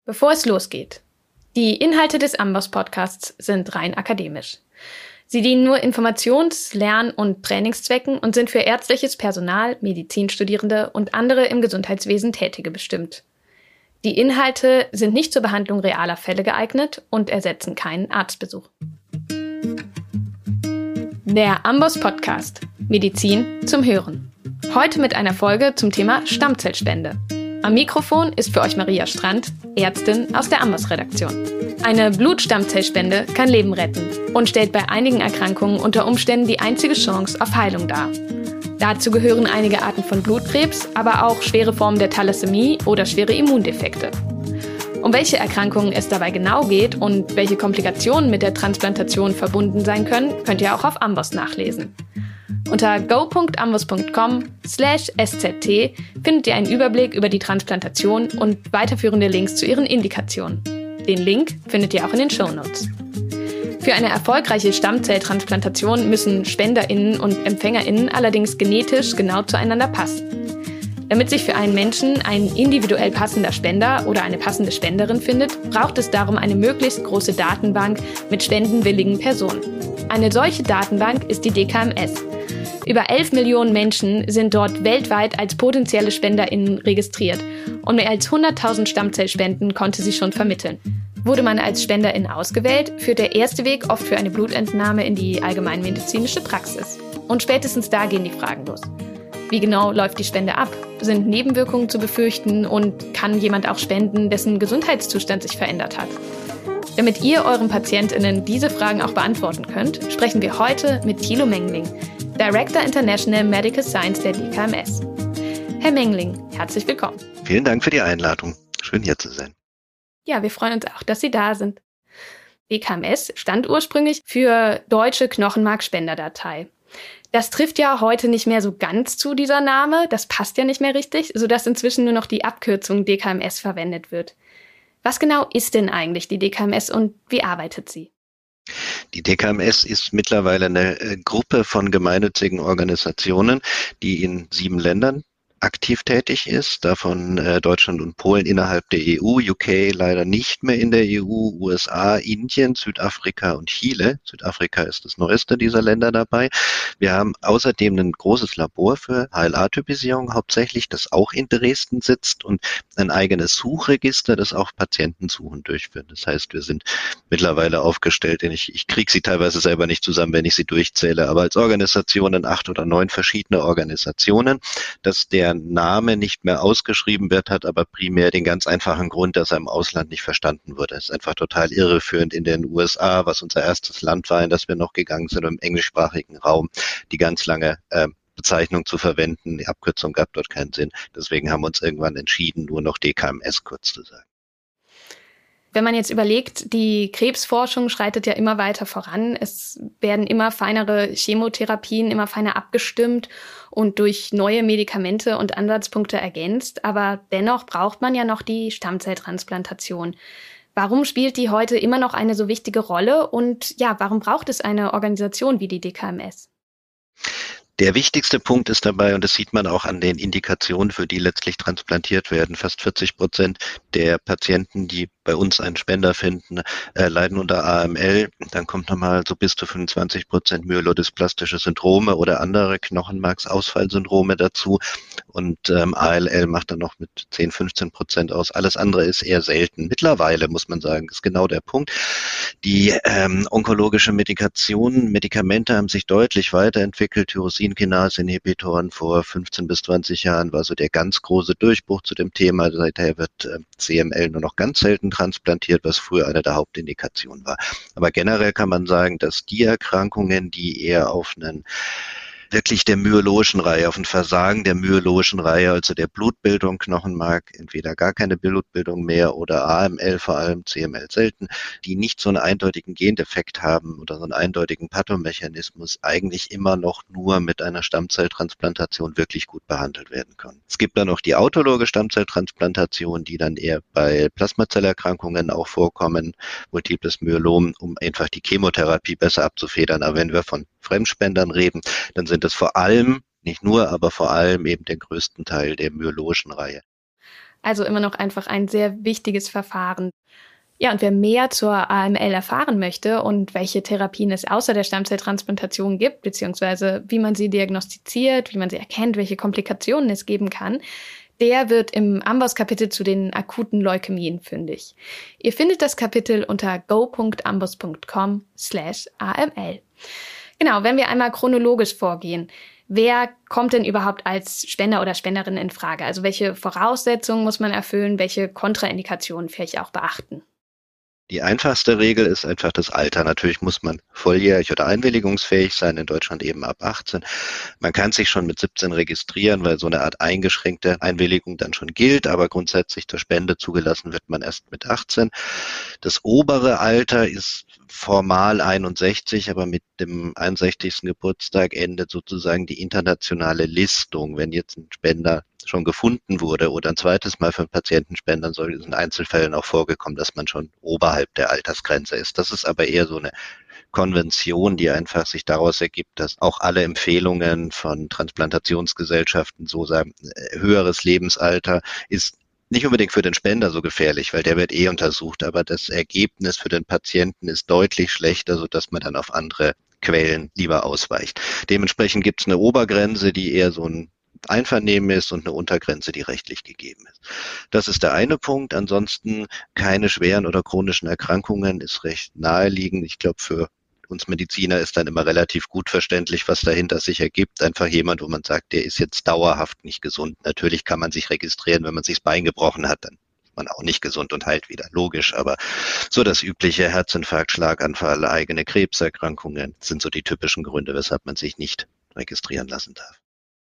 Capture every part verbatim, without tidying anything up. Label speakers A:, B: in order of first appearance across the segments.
A: Bevor es losgeht. Die Inhalte des Amboss-Podcasts sind rein akademisch. Sie dienen nur Informations-, Lern- und Trainingszwecken und sind für ärztliches Personal, Medizinstudierende und andere im Gesundheitswesen Tätige bestimmt. Die Inhalte sind nicht zur Behandlung realer Fälle geeignet und ersetzen keinen Arztbesuch. Der Amboss-Podcast. Medizin zum Hören. Heute mit einer Folge zum Thema Stammzellspende. Am Mikrofon ist für euch Maria Strand, Ärztin aus der Amboss-Redaktion. Eine Blutstammzellspende kann Leben retten und stellt bei einigen Erkrankungen unter Umständen die einzige Chance auf Heilung dar. Dazu gehören einige Arten von Blutkrebs, aber auch schwere Formen der Thalassämie oder schwere Immundefekte. Um welche Erkrankungen es dabei genau geht und welche Komplikationen mit der Transplantation verbunden sein können, könnt ihr auch auf Amboss nachlesen. Unter go punkt amboss punkt com slash s z t findet ihr einen Überblick über die Transplantation und weiterführende Links zu ihren Indikationen. Den Link findet ihr auch in den Shownotes. Für eine erfolgreiche Stammzelltransplantation müssen SpenderInnen und EmpfängerInnen allerdings genetisch genau zueinander passen. Damit sich für einen Menschen ein individuell passender Spender oder eine passende Spenderin findet, braucht es darum eine möglichst große Datenbank mit spendenwilligen Personen. Eine solche Datenbank ist die D K M S. Über elf Millionen Menschen sind dort weltweit als potenzielle SpenderInnen registriert und mehr als hunderttausend Stammzellspenden konnte sie schon vermitteln. Wurde man als SpenderIn ausgewählt, führt der erste Weg oft für eine Blutentnahme in die allgemeinmedizinische Praxis. Und spätestens da gehen die Fragen los. Wie genau läuft die Spende ab? Sind Nebenwirkungen zu befürchten und kann jemand auch spenden, dessen Gesundheitszustand sich verändert hat? Damit ihr euren PatientInnen diese Fragen auch beantworten könnt, sprechen wir heute mit Thilo Mengling, Director International Medical Science der D K M S. Herr Mengling, herzlich willkommen.
B: Vielen Dank für die Einladung. Schön hier zu sein.
A: Ja, wir freuen uns auch, dass Sie da sind. D K M S stand ursprünglich für Deutsche Knochenmarkspenderdatei. Das trifft ja heute nicht mehr so ganz zu, dieser Name. Das passt ja nicht mehr richtig, sodass inzwischen nur noch die Abkürzung D K M S verwendet wird. Was genau ist denn eigentlich die D K M S und wie arbeitet sie?
B: Die D K M S ist mittlerweile eine äh, Gruppe von gemeinnützigen Organisationen, die in sieben Ländern aktiv tätig ist, davon äh, Deutschland und Polen innerhalb der E U, U K leider nicht mehr in der E U, U S A, Indien, Südafrika und Chile. Südafrika ist das neueste dieser Länder dabei. Wir haben außerdem ein großes Labor für H L A-Typisierung hauptsächlich, das auch in Dresden sitzt und ein eigenes Suchregister, das auch Patientensuchen durchführt. Das heißt, wir sind mittlerweile aufgestellt, denn ich, ich kriege sie teilweise selber nicht zusammen, wenn ich sie durchzähle, aber als Organisationen acht oder neun verschiedene Organisationen, dass der Name nicht mehr ausgeschrieben wird, hat aber primär den ganz einfachen Grund, dass er im Ausland nicht verstanden wurde. Es ist einfach total irreführend in den U S A, was unser erstes Land war, in das wir noch gegangen sind, im englischsprachigen Raum, die ganz lange äh, Bezeichnung zu verwenden. Die Abkürzung gab dort keinen Sinn. Deswegen haben wir uns irgendwann entschieden, nur noch D K M S kurz zu sagen.
A: Wenn man jetzt überlegt, die Krebsforschung schreitet ja immer weiter voran. Es werden immer feinere Chemotherapien, immer feiner abgestimmt und durch neue Medikamente und Ansatzpunkte ergänzt. Aber dennoch braucht man ja noch die Stammzelltransplantation. Warum spielt die heute immer noch eine so wichtige Rolle? Und ja, warum braucht es eine Organisation wie die D K M S?
B: Der wichtigste Punkt ist dabei, und das sieht man auch an den Indikationen, für die letztlich transplantiert werden, fast vierzig Prozent der Patienten, die bei uns einen Spender finden, äh, leiden unter A M L. Dann kommt nochmal so bis zu fünfundzwanzig Prozent myelodysplastische Syndrome oder andere Knochenmarksausfallsyndrome dazu. Und ähm, A L L macht dann noch mit zehn, fünfzehn Prozent aus. Alles andere ist eher selten. Mittlerweile, muss man sagen, ist genau der Punkt. Die ähm, onkologische Medikation, Medikamente haben sich deutlich weiterentwickelt. Tyrosinkinase-Inhibitoren vor fünfzehn bis zwanzig Jahren war so der ganz große Durchbruch zu dem Thema. Seither wird äh, C M L nur noch ganz selten transplantiert, was früher eine der Hauptindikationen war. Aber generell kann man sagen, dass die Erkrankungen, die eher auf einen wirklich der myologischen Reihe, auf ein Versagen der myologischen Reihe, also der Blutbildung, Knochenmark, entweder gar keine Blutbildung mehr oder A M L vor allem, C M L selten, die nicht so einen eindeutigen Gendefekt haben oder so einen eindeutigen Pathomechanismus, eigentlich immer noch nur mit einer Stammzelltransplantation wirklich gut behandelt werden können. Es gibt dann noch die autologe Stammzelltransplantation, die dann eher bei Plasmazellerkrankungen auch vorkommen, Multiples Myelom, um einfach die Chemotherapie besser abzufedern. Aber wenn wir von Fremdspendern reden, dann sind es vor allem, nicht nur, aber vor allem eben den größten Teil der myologischen Reihe.
A: Also immer noch einfach ein sehr wichtiges Verfahren. Ja, und wer mehr zur A M L erfahren möchte und welche Therapien es außer der Stammzelltransplantation gibt, beziehungsweise wie man sie diagnostiziert, wie man sie erkennt, welche Komplikationen es geben kann, der wird im Amboss-Kapitel zu den akuten Leukämien fündig. Ihr findet das Kapitel unter go.amboss.com slash AML. Genau, wenn wir einmal chronologisch vorgehen. Wer kommt denn überhaupt als Spender oder Spenderin in Frage? Also welche Voraussetzungen muss man erfüllen, welche Kontraindikationen vielleicht auch beachten?
B: Die einfachste Regel ist einfach das Alter. Natürlich muss man volljährig oder einwilligungsfähig sein, in Deutschland eben ab achtzehn. Man kann sich schon mit siebzehn registrieren, weil so eine Art eingeschränkte Einwilligung dann schon gilt, aber grundsätzlich zur Spende zugelassen wird man erst mit achtzehn. Das obere Alter ist formal einundsechzig, aber mit dem einundsechzigsten Geburtstag endet sozusagen die internationale Listung. Wenn jetzt ein Spender schon gefunden wurde oder ein zweites Mal für einen Patienten spendern soll, ist in Einzelfällen auch vorgekommen, dass man schon oberhalb der Altersgrenze ist. Das ist aber eher so eine Konvention, die einfach sich daraus ergibt, dass auch alle Empfehlungen von Transplantationsgesellschaften so sagen, höheres Lebensalter ist nicht unbedingt für den Spender so gefährlich, weil der wird eh untersucht, aber das Ergebnis für den Patienten ist deutlich schlechter, sodass man dann auf andere Quellen lieber ausweicht. Dementsprechend gibt es eine Obergrenze, die eher so ein Einvernehmen ist und eine Untergrenze, die rechtlich gegeben ist. Das ist der eine Punkt. Ansonsten keine schweren oder chronischen Erkrankungen ist recht naheliegend. Ich glaube, für uns Mediziner ist dann immer relativ gut verständlich, was dahinter sich ergibt. Einfach jemand, wo man sagt, der ist jetzt dauerhaft nicht gesund. Natürlich kann man sich registrieren, wenn man sich das Bein gebrochen hat, dann ist man auch nicht gesund und heilt wieder. Logisch, aber so das übliche Herzinfarkt, Schlaganfall, eigene Krebserkrankungen sind so die typischen Gründe, weshalb man sich nicht registrieren lassen darf.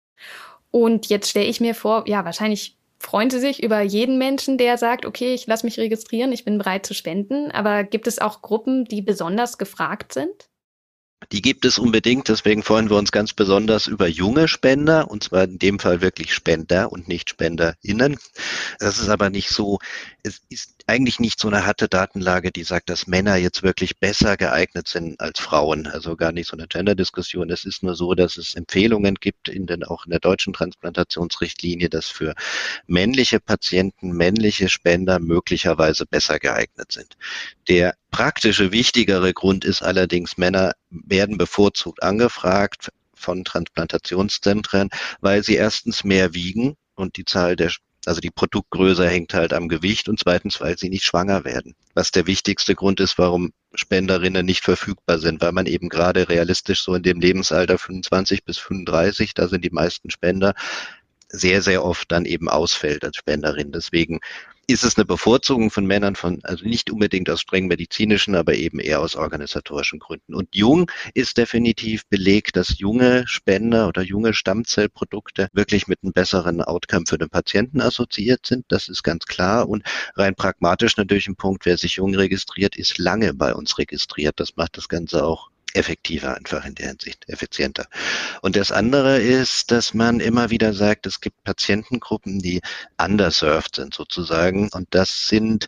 A: Und jetzt stelle ich mir vor, ja, wahrscheinlich freuen Sie sich über jeden Menschen, der sagt, okay, ich lasse mich registrieren, ich bin bereit zu spenden. Aber gibt es auch Gruppen, die besonders gefragt sind?
B: Die gibt es unbedingt, deswegen freuen wir uns ganz besonders über junge Spender, und zwar in dem Fall wirklich Spender und nicht SpenderInnen. Das ist aber nicht so, es ist eigentlich nicht so eine harte Datenlage, die sagt, dass Männer jetzt wirklich besser geeignet sind als Frauen. Also gar nicht so eine Gender-Diskussion. Es ist nur so, dass es Empfehlungen gibt, in den, auch in der deutschen Transplantationsrichtlinie, dass für männliche Patienten, männliche Spender möglicherweise besser geeignet sind. Der praktische, wichtigere Grund ist allerdings, Männer werden bevorzugt angefragt von Transplantationszentren, weil sie erstens mehr wiegen und die Zahl der, also die Produktgröße hängt halt am Gewicht, und zweitens, weil sie nicht schwanger werden. Was der wichtigste Grund ist, warum Spenderinnen nicht verfügbar sind, weil man eben gerade realistisch so in dem Lebensalter fünfundzwanzig bis fünfunddreißig, da sind die meisten Spender, sehr, sehr oft dann eben ausfällt als Spenderin. Deswegen ist es eine Bevorzugung von Männern, von, also nicht unbedingt aus streng medizinischen, aber eben eher aus organisatorischen Gründen. Und jung ist definitiv belegt, dass junge Spender oder junge Stammzellprodukte wirklich mit einem besseren Outcome für den Patienten assoziiert sind. Das ist ganz klar. Und rein pragmatisch natürlich ein Punkt, wer sich jung registriert, ist lange bei uns registriert. Das macht das Ganze auch effektiver, einfach in der Hinsicht, effizienter. Und das andere ist, dass man immer wieder sagt, es gibt Patientengruppen, die underserved sind sozusagen. Und das sind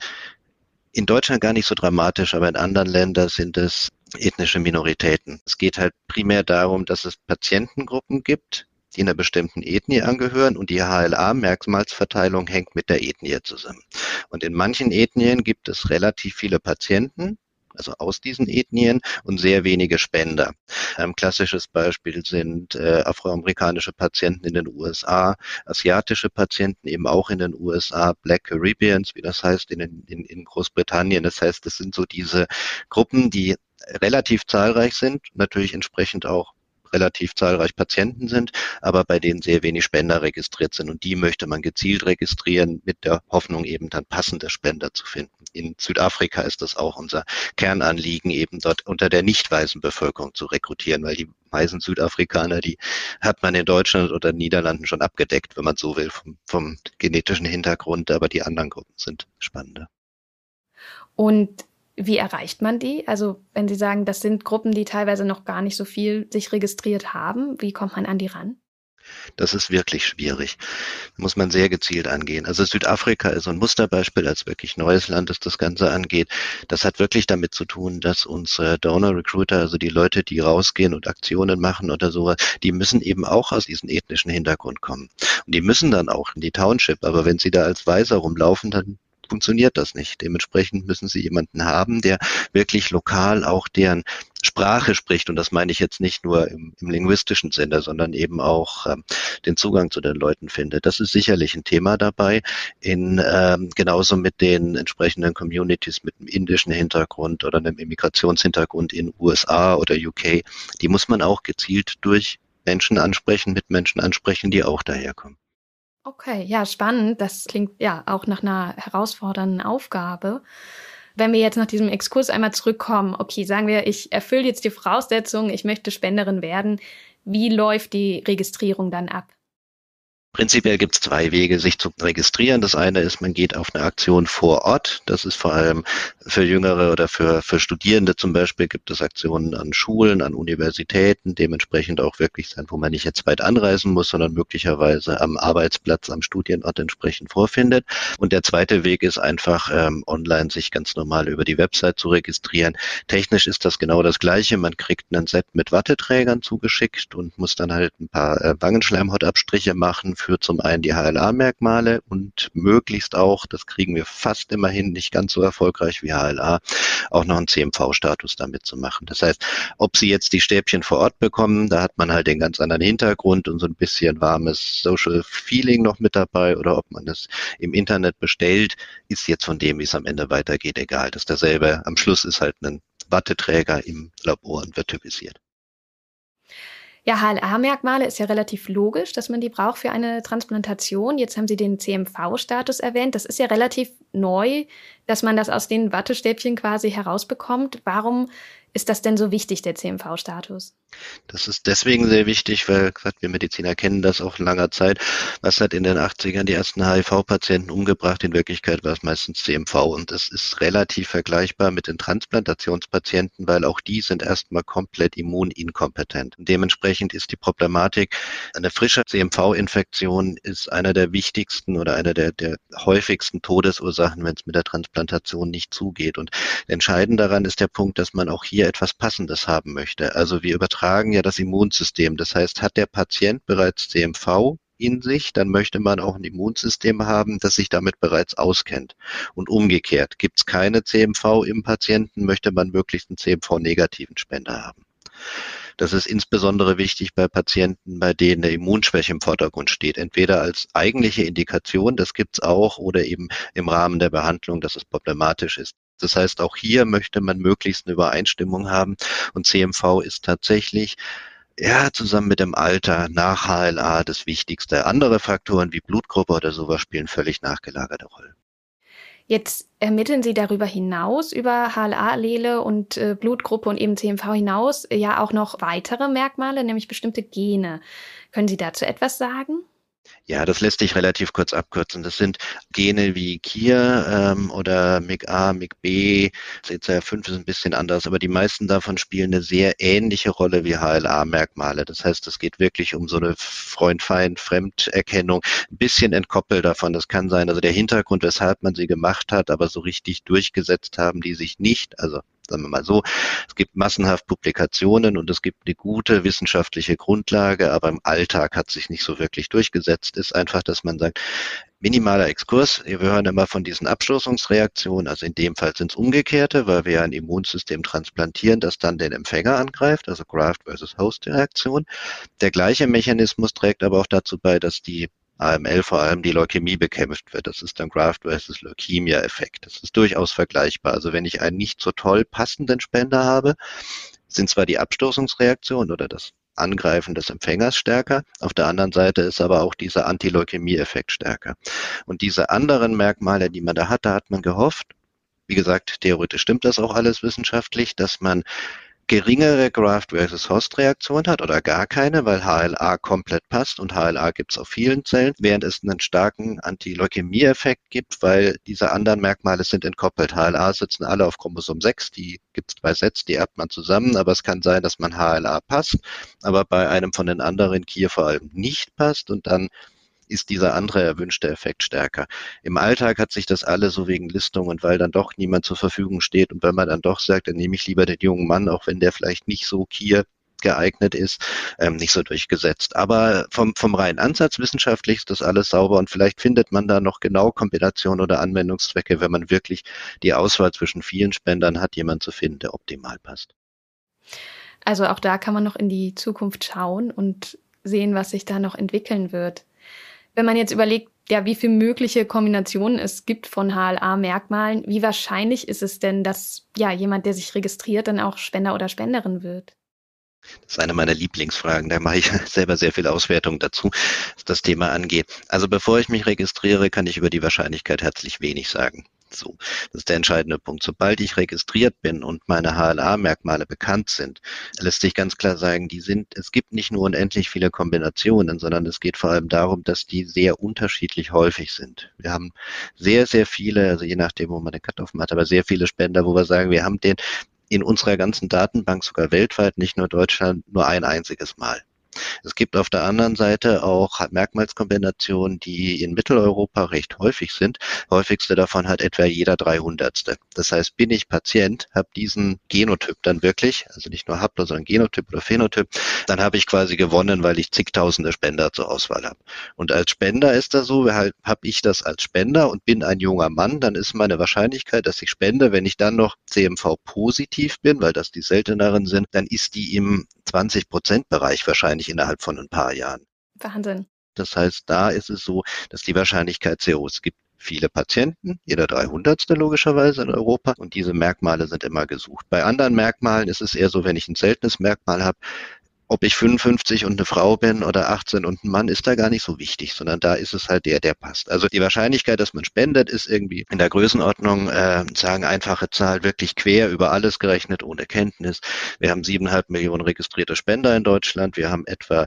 B: in Deutschland gar nicht so dramatisch, aber in anderen Ländern sind es ethnische Minoritäten. Es geht halt primär darum, dass es Patientengruppen gibt, die einer bestimmten Ethnie angehören, und die H L A-Merkmalsverteilung hängt mit der Ethnie zusammen. Und in manchen Ethnien gibt es relativ viele Patienten, also aus diesen Ethnien, und sehr wenige Spender. Ein klassisches Beispiel sind äh, afroamerikanische Patienten in den U S A, asiatische Patienten eben auch in den U S A, Black Caribbeans, wie das heißt, in, in, in Großbritannien. Das heißt, das sind so diese Gruppen, die relativ zahlreich sind, natürlich entsprechend auch relativ zahlreich Patienten sind, aber bei denen sehr wenig Spender registriert sind. Und die möchte man gezielt registrieren, mit der Hoffnung, eben dann passende Spender zu finden. In Südafrika ist das auch unser Kernanliegen, eben dort unter der nicht weißen Bevölkerung zu rekrutieren, weil die weißen Südafrikaner, die hat man in Deutschland oder Niederlanden schon abgedeckt, wenn man so will, vom, vom genetischen Hintergrund, aber die anderen Gruppen sind spannender.
A: Und wie erreicht man die? Also wenn Sie sagen, das sind Gruppen, die teilweise noch gar nicht so viel sich registriert haben, wie kommt man an die ran?
B: Das ist wirklich schwierig. Da muss man sehr gezielt angehen. Also Südafrika ist so ein Musterbeispiel, als wirklich neues Land, das das Ganze angeht. Das hat wirklich damit zu tun, dass unsere Donor Recruiter, also die Leute, die rausgehen und Aktionen machen oder sowas, die müssen eben auch aus diesem ethnischen Hintergrund kommen. Und die müssen dann auch in die Township. Aber wenn sie da als Weißer rumlaufen, dann funktioniert das nicht. Dementsprechend müssen sie jemanden haben, der wirklich lokal auch deren Sprache spricht. Und das meine ich jetzt nicht nur im, im linguistischen Sinne, sondern eben auch ähm, den Zugang zu den Leuten findet. Das ist sicherlich ein Thema dabei. In, ähm, genauso mit den entsprechenden Communities mit einem indischen Hintergrund oder einem Immigrationshintergrund in U S A oder U K. Die muss man auch gezielt durch Menschen ansprechen, mit Menschen ansprechen, die auch daherkommen.
A: Okay, ja, spannend. Das klingt ja auch nach einer herausfordernden Aufgabe. Wenn wir jetzt nach diesem Exkurs einmal zurückkommen, okay, sagen wir, ich erfülle jetzt die Voraussetzungen, ich möchte Spenderin werden. Wie läuft die Registrierung dann ab?
B: Prinzipiell gibt es zwei Wege, sich zu registrieren. Das eine ist, man geht auf eine Aktion vor Ort. Das ist vor allem für Jüngere oder für, für Studierende zum Beispiel gibt es Aktionen an Schulen, an Universitäten, dementsprechend auch wirklich sein, wo man nicht jetzt weit anreisen muss, sondern möglicherweise am Arbeitsplatz, am Studienort entsprechend vorfindet. Und der zweite Weg ist einfach ähm, online sich ganz normal über die Website zu registrieren. Technisch ist das genau das Gleiche. Man kriegt ein Set mit Watteträgern zugeschickt und muss dann halt ein paar äh, Wangenschleimhautabstriche machen für zum einen die H L A-Merkmale und möglichst auch, das kriegen wir fast immer hin, nicht ganz so erfolgreich wie H L A, auch noch einen C M V-Status damit zu machen. Das heißt, ob Sie jetzt die Stäbchen vor Ort bekommen, da hat man halt den ganz anderen Hintergrund und so ein bisschen warmes Social Feeling noch mit dabei, oder ob man es im Internet bestellt, ist jetzt von dem, wie es am Ende weitergeht, egal. Das ist dasselbe. Am Schluss ist halt ein Watteträger im Labor und wird typisiert.
A: Ja, H L A-Merkmale ist ja relativ logisch, dass man die braucht für eine Transplantation. Jetzt haben Sie den C M V-Status erwähnt. Das ist ja relativ neu, dass man das aus den Wattestäbchen quasi herausbekommt. Warum ist das denn so wichtig, der C M V-Status?
B: Das ist deswegen sehr wichtig, weil gesagt, wir Mediziner kennen das auch in langer Zeit. Was hat in den achtzigern die ersten H I V-Patienten umgebracht? In Wirklichkeit war es meistens C M V. Und das ist relativ vergleichbar mit den Transplantationspatienten, weil auch die sind erstmal komplett immuninkompetent. Und dementsprechend ist die Problematik, eine frische C M V-Infektion ist einer der wichtigsten oder einer der, der häufigsten Todesursachen, wenn es mit der Transplantation nicht zugeht. Und entscheidend daran ist der Punkt, dass man auch hier etwas Passendes haben möchte. Also wir übertragen ja das Immunsystem. Das heißt, hat der Patient bereits C M V in sich, dann möchte man auch ein Immunsystem haben, das sich damit bereits auskennt. Und umgekehrt, gibt es keine C M V im Patienten, möchte man möglichst einen C M V-negativen Spender haben. Das ist insbesondere wichtig bei Patienten, bei denen eine Immunschwäche im Vordergrund steht. Entweder als eigentliche Indikation, das gibt es auch, oder eben im Rahmen der Behandlung, dass es problematisch ist. Das heißt, auch hier möchte man möglichst eine Übereinstimmung haben. Und C M V ist tatsächlich, ja, zusammen mit dem Alter nach H L A das Wichtigste. Andere Faktoren wie Blutgruppe oder sowas spielen völlig nachgelagerte Rolle.
A: Jetzt ermitteln Sie darüber hinaus, über H L A-Allele und äh, Blutgruppe und eben C M V hinaus, äh, ja auch noch weitere Merkmale, nämlich bestimmte Gene. Können Sie dazu etwas sagen?
B: Ja, das lässt sich relativ kurz abkürzen. Das sind Gene wie K I R ähm, oder M I C A, M I C B, C C R fünf ist ein bisschen anders, aber die meisten davon spielen eine sehr ähnliche Rolle wie H L A-Merkmale. Das heißt, es geht wirklich um so eine Freund-Feind-Fremderkennung, ein bisschen entkoppelt davon. Das kann sein, also der Hintergrund, weshalb man sie gemacht hat, aber so richtig durchgesetzt haben die sich nicht. Also sagen wir mal so, es gibt massenhaft Publikationen und es gibt eine gute wissenschaftliche Grundlage, aber im Alltag hat sich nicht so wirklich durchgesetzt. Ist einfach, dass man sagt, minimaler Exkurs, wir hören immer von diesen Abstoßungsreaktionen, also in dem Fall sind es umgekehrte, weil wir ja ein Immunsystem transplantieren, das dann den Empfänger angreift, also Graft versus Host Reaktion. Der gleiche Mechanismus trägt aber auch dazu bei, dass die A M L vor allem die Leukämie bekämpft wird. Das ist dann Graft versus Leukemia-Effekt. Das ist durchaus vergleichbar. Also wenn ich einen nicht so toll passenden Spender habe, sind zwar die Abstoßungsreaktionen oder das Angreifen des Empfängers stärker, auf der anderen Seite ist aber auch dieser Antileukämie-Effekt stärker. Und diese anderen Merkmale, die man da hat, da hat man gehofft, wie gesagt, theoretisch stimmt das auch alles wissenschaftlich, dass man geringere Graft-versus-Host-Reaktion hat oder gar keine, weil H L A komplett passt und H L A gibt es auf vielen Zellen, während es einen starken Anti-Leukämie-Effekt gibt, weil diese anderen Merkmale sind entkoppelt. H L A sitzen alle auf Chromosom sechs, die gibt es bei Sets, die erbt man zusammen, aber es kann sein, dass man H L A passt, aber bei einem von den anderen K I R vor allem nicht passt und dann ist dieser andere erwünschte Effekt stärker. Im Alltag hat sich das alles so wegen Listung und weil dann doch niemand zur Verfügung steht und wenn man dann doch sagt, dann nehme ich lieber den jungen Mann, auch wenn der vielleicht nicht so K I R geeignet ist, ähm, nicht so durchgesetzt. Aber vom, vom reinen Ansatz wissenschaftlich ist das alles sauber und vielleicht findet man da noch genau Kombinationen oder Anwendungszwecke, wenn man wirklich die Auswahl zwischen vielen Spendern hat, jemanden zu finden, der optimal passt.
A: Also auch da kann man noch in die Zukunft schauen und sehen, was sich da noch entwickeln wird. Wenn man jetzt überlegt, ja, wie viele mögliche Kombinationen es gibt von H L A-Merkmalen, wie wahrscheinlich ist es denn, dass ja jemand, der sich registriert, dann auch Spender oder Spenderin wird?
B: Das ist eine meiner Lieblingsfragen. Da mache ich selber sehr viel Auswertung dazu, was das Thema angeht. Also bevor ich mich registriere, kann ich über die Wahrscheinlichkeit herzlich wenig sagen. So, das ist der entscheidende Punkt. Sobald ich registriert bin und meine H L A-Merkmale bekannt sind, lässt sich ganz klar sagen, die sind, es gibt nicht nur unendlich viele Kombinationen, sondern es geht vor allem darum, dass die sehr unterschiedlich häufig sind. Wir haben sehr, sehr viele, also je nachdem, wo man den Cut-off hat, aber sehr viele Spender, wo wir sagen, wir haben den in unserer ganzen Datenbank, sogar weltweit, nicht nur Deutschland, nur ein einziges Mal. Es gibt auf der anderen Seite auch Merkmalskombinationen, die in Mitteleuropa recht häufig sind. Häufigste davon hat etwa jeder dreihundertste. Das heißt, bin ich Patient, habe diesen Genotyp dann wirklich, also nicht nur Haplo, sondern Genotyp oder Phänotyp, dann habe ich quasi gewonnen, weil ich zigtausende Spender zur Auswahl habe. Und als Spender ist das so, halt, habe ich das als Spender und bin ein junger Mann, dann ist meine Wahrscheinlichkeit, dass ich spende, wenn ich dann noch C M V-positiv bin, weil das die selteneren sind, dann ist die im zwanzig Prozent Bereich wahrscheinlich innerhalb von ein paar Jahren.
A: Wahnsinn.
B: Das heißt, da ist es so, dass die Wahrscheinlichkeit sehr hoch ist. Es gibt viele Patienten, jeder dreihundertste logischerweise in Europa und diese Merkmale sind immer gesucht. Bei anderen Merkmalen ist es eher so, wenn ich ein seltenes Merkmal habe, ob ich fünfundfünfzig und eine Frau bin oder achtzehn und ein Mann, ist da gar nicht so wichtig, sondern da ist es halt der, der passt. Also die Wahrscheinlichkeit, dass man spendet, ist irgendwie in der Größenordnung, äh, sagen einfache Zahl, wirklich quer über alles gerechnet, ohne Kenntnis. Wir haben siebeneinhalb Millionen registrierte Spender in Deutschland. Wir haben etwa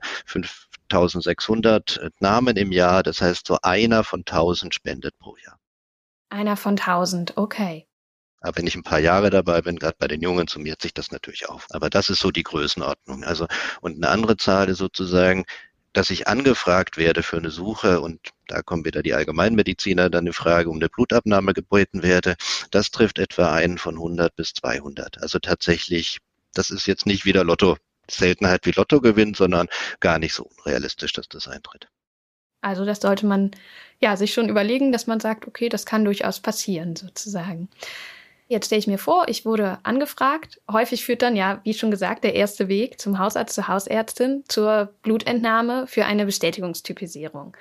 B: fünftausendsechshundert Namen im Jahr. Das heißt, so einer von tausend spendet pro Jahr.
A: Einer von tausend, okay.
B: Aber wenn ich ein paar Jahre dabei bin, gerade bei den Jungen, summiert sich das natürlich auf. Aber das ist so die Größenordnung. Also, und eine andere Zahl ist sozusagen, dass ich angefragt werde für eine Suche und da kommen wieder die Allgemeinmediziner dann in Frage, um eine Blutabnahme gebeten werde. Das trifft etwa einen von hundert bis zweihundert. Also tatsächlich, das ist jetzt nicht wieder Lotto, Seltenheit wie Lottogewinn, sondern gar nicht so unrealistisch, dass das eintritt.
A: Also das sollte man ja sich schon überlegen, dass man sagt, okay, das kann durchaus passieren sozusagen. Jetzt stelle ich mir vor, ich wurde angefragt. Häufig führt dann ja, wie schon gesagt, der erste Weg zum Hausarzt, zur Hausärztin, zur Blutentnahme für eine Bestätigungstypisierung.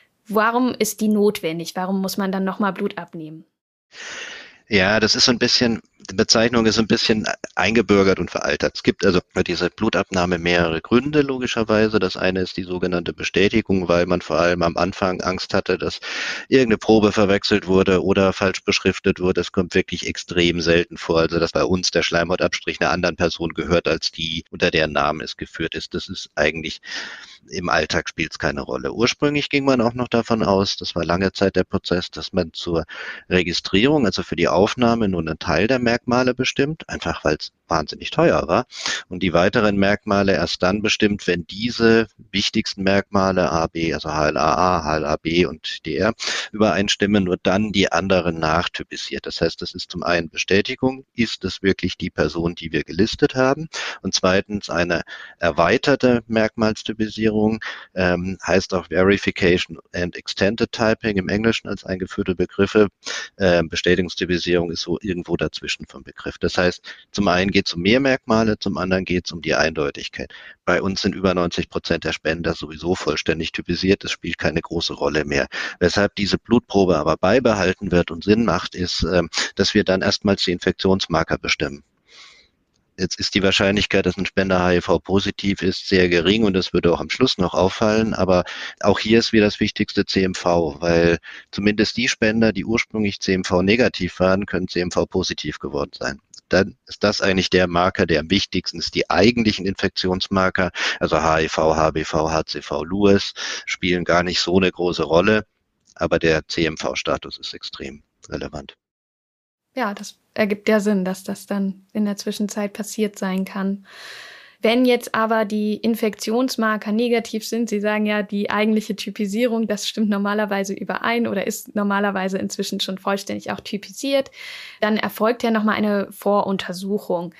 A: Warum ist die notwendig? Warum muss man dann nochmal Blut abnehmen?
B: Ja, das ist so ein bisschen, die Bezeichnung ist so ein bisschen eingebürgert und veraltet. Es gibt also für diese Blutabnahme mehrere Gründe, logischerweise. Das eine ist die sogenannte Bestätigung, weil man vor allem am Anfang Angst hatte, dass irgendeine Probe verwechselt wurde oder falsch beschriftet wurde. Es kommt wirklich extrem selten vor, also dass bei uns der Schleimhautabstrich einer anderen Person gehört, als die, unter deren Namen es geführt ist. Das ist eigentlich, im Alltag spielt es keine Rolle. Ursprünglich ging man auch noch davon aus, das war lange Zeit der Prozess, dass man zur Registrierung, also für die Aufnahme, nur einen Teil der Merkmale bestimmt, einfach weil es wahnsinnig teuer war und die weiteren Merkmale erst dann bestimmt, wenn diese wichtigsten Merkmale A, B, also H L A A, H L A B und D R übereinstimmen, nur dann die anderen nachtypisiert. Das heißt, das ist zum einen Bestätigung, ist es wirklich die Person, die wir gelistet haben, und zweitens eine erweiterte Merkmalstypisierung, ähm, heißt auch Verification and Extended Typing im Englischen als eingeführte Begriffe. Ähm, Bestätigungstypisierung ist so irgendwo dazwischen vom Begriff. Das heißt, zum einen geht es um mehr Merkmale, zum anderen geht es um die Eindeutigkeit. Bei uns sind über neunzig Prozent der Spender sowieso vollständig typisiert. Es spielt keine große Rolle mehr. Weshalb diese Blutprobe aber beibehalten wird und Sinn macht, ist, dass wir dann erstmals die Infektionsmarker bestimmen. Jetzt ist die Wahrscheinlichkeit, dass ein Spender H I V-positiv ist, sehr gering und das würde auch am Schluss noch auffallen. Aber auch hier ist wieder das wichtigste C M V, weil zumindest die Spender, die ursprünglich C M V-negativ waren, können C M V-positiv geworden sein. Dann ist das eigentlich der Marker, der am wichtigsten ist. Die eigentlichen Infektionsmarker, also H I V, H B V, H C V, L U S, spielen gar nicht so eine große Rolle, aber der C M V-Status ist extrem relevant.
A: Ja, das ergibt ja Sinn, dass das dann in der Zwischenzeit passiert sein kann. Wenn jetzt aber die Infektionsmarker negativ sind, Sie sagen ja, die eigentliche Typisierung, das stimmt normalerweise überein oder ist normalerweise inzwischen schon vollständig auch typisiert, dann erfolgt ja nochmal eine Voruntersuchung.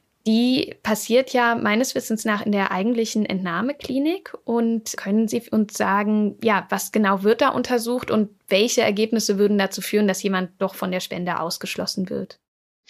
A: Die passiert ja meines Wissens nach in der eigentlichen Entnahmeklinik. Und können Sie uns sagen, ja, was genau wird da untersucht und welche Ergebnisse würden dazu führen, dass jemand doch von der Spende ausgeschlossen wird?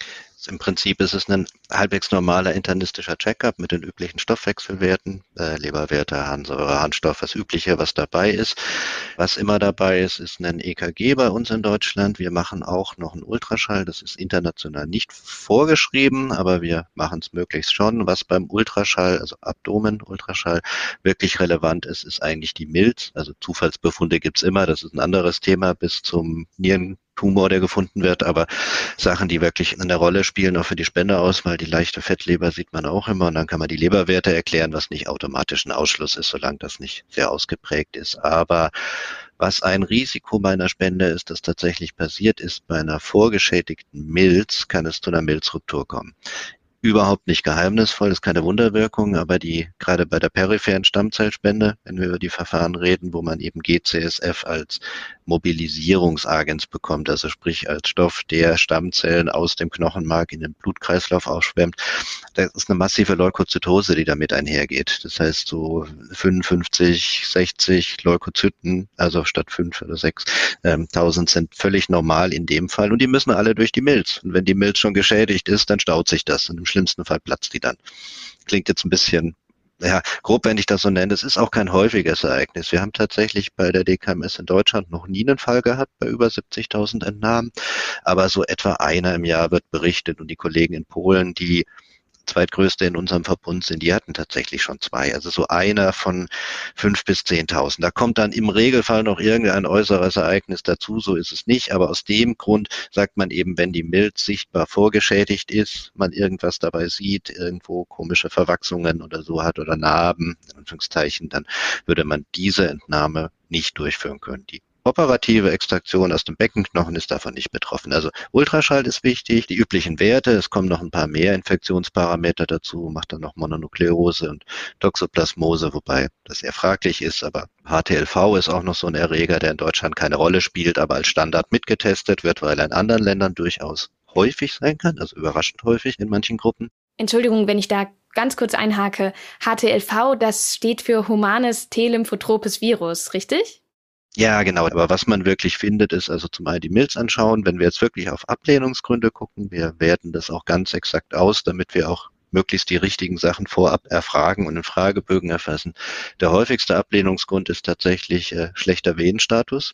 B: Im Prinzip ist es ein halbwegs normaler internistischer Check-up mit den üblichen Stoffwechselwerten, äh, Leberwerte, Harnsäure, Harnstoff, das Übliche, was dabei ist. Was immer dabei ist, ist ein E K G bei uns in Deutschland. Wir machen auch noch einen Ultraschall. Das ist international nicht vorgeschrieben, aber wir machen es möglichst schon. Was beim Ultraschall, also Abdomen-Ultraschall, wirklich relevant ist, ist eigentlich die Milz. Also Zufallsbefunde gibt's immer. Das ist ein anderes Thema bis zum Nieren. Tumor, der gefunden wird, aber Sachen, die wirklich eine Rolle spielen, auch für die Spendeauswahl, die leichte Fettleber sieht man auch immer und dann kann man die Leberwerte erklären, was nicht automatisch ein Ausschluss ist, solange das nicht sehr ausgeprägt ist. Aber was ein Risiko bei einer Spende ist, das tatsächlich passiert ist, bei einer vorgeschädigten Milz kann es zu einer Milzruptur kommen. Überhaupt nicht geheimnisvoll, ist keine Wunderwirkung, aber die gerade bei der peripheren Stammzellspende, wenn wir über die Verfahren reden, wo man eben G C S F als Mobilisierungsagens bekommt, also sprich als Stoff, der Stammzellen aus dem Knochenmark in den Blutkreislauf aufschwemmt, das ist eine massive Leukozytose, die damit einhergeht. Das heißt so fünfundfünfzig, sechzig Leukozyten, also statt fünf oder sechs, ähm, tausend sind völlig normal in dem Fall und die müssen alle durch die Milz. Und wenn die Milz schon geschädigt ist, dann staut sich das und im schlimmsten Fall platzt die dann. Klingt jetzt ein bisschen, ja, grob, wenn ich das so nenne. Es ist auch kein häufiges Ereignis. Wir haben tatsächlich bei der D K M S in Deutschland noch nie einen Fall gehabt bei über siebzigtausend Entnahmen, aber so etwa einer im Jahr wird berichtet und die Kollegen in Polen, die zweitgrößte in unserem Verbund sind, die hatten tatsächlich schon zwei. Also so einer von fünf bis zehntausend. Da kommt dann im Regelfall noch irgendein äußeres Ereignis dazu, so ist es nicht. Aber aus dem Grund sagt man eben, wenn die Milz sichtbar vorgeschädigt ist, man irgendwas dabei sieht, irgendwo komische Verwachsungen oder so hat oder Narben, in Anführungszeichen, dann würde man diese Entnahme nicht durchführen können. Die operative Extraktion aus dem Beckenknochen ist davon nicht betroffen. Also Ultraschall ist wichtig, die üblichen Werte, es kommen noch ein paar mehr Infektionsparameter dazu, macht dann noch Mononukleose und Toxoplasmose, wobei das eher fraglich ist, aber H T L V ist auch noch so ein Erreger, der in Deutschland keine Rolle spielt, aber als Standard mitgetestet wird, weil er in anderen Ländern durchaus häufig sein kann, also überraschend häufig in manchen Gruppen.
A: Entschuldigung, wenn ich da ganz kurz einhake. H T L V, das steht für humanes T-Lymphotropes Virus, richtig?
B: Ja, genau. Aber was man wirklich findet, ist also zum einen die Milz anschauen. Wenn wir jetzt wirklich auf Ablehnungsgründe gucken, wir werten das auch ganz exakt aus, damit wir auch möglichst die richtigen Sachen vorab erfragen und in Fragebögen erfassen. Der häufigste Ablehnungsgrund ist tatsächlich äh, schlechter Venenstatus.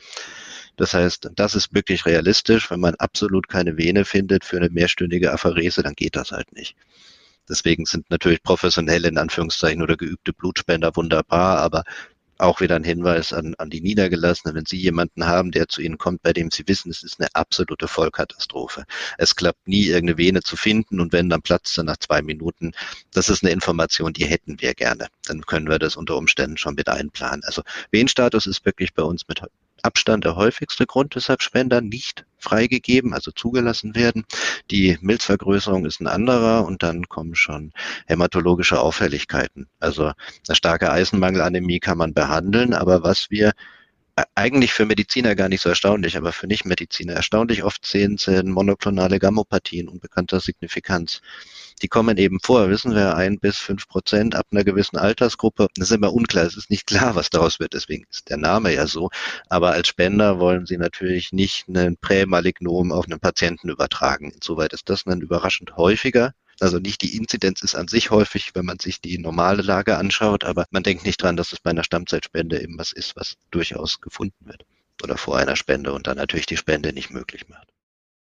B: Das heißt, das ist wirklich realistisch. Wenn man absolut keine Vene findet für eine mehrstündige Apherese, dann geht das halt nicht. Deswegen sind natürlich professionelle, in Anführungszeichen, oder geübte Blutspender wunderbar, aber auch wieder ein Hinweis an, an die Niedergelassenen, wenn Sie jemanden haben, der zu Ihnen kommt, bei dem Sie wissen, es ist eine absolute Vollkatastrophe. Es klappt nie, irgendeine Vene zu finden und wenn, dann platzt sie nach zwei Minuten. Das ist eine Information, die hätten wir gerne. Dann können wir das unter Umständen schon mit einplanen. Also Venenstatus ist wirklich bei uns mit Abstand der häufigste Grund, weshalb Spender nicht freigegeben, also zugelassen werden. Die Milzvergrößerung ist ein anderer und dann kommen schon hämatologische Auffälligkeiten. Also eine starke Eisenmangelanämie kann man behandeln, aber was wir eigentlich für Mediziner gar nicht so erstaunlich, aber für Nichtmediziner erstaunlich oft sehen, sind monoklonale Gammopathien unbekannter Signifikanz. Die kommen eben vor, wissen wir, ein bis fünf Prozent ab einer gewissen Altersgruppe. Das ist immer unklar, es ist nicht klar, was daraus wird, deswegen ist der Name ja so. Aber als Spender wollen Sie natürlich nicht einen Prämalignom auf einen Patienten übertragen. Insoweit ist das ein überraschend häufiger. Also nicht die Inzidenz ist an sich häufig, wenn man sich die normale Lage anschaut, aber man denkt nicht dran, dass es bei einer Stammzellspende eben was ist, was durchaus gefunden wird oder vor einer Spende und dann natürlich die Spende nicht möglich macht.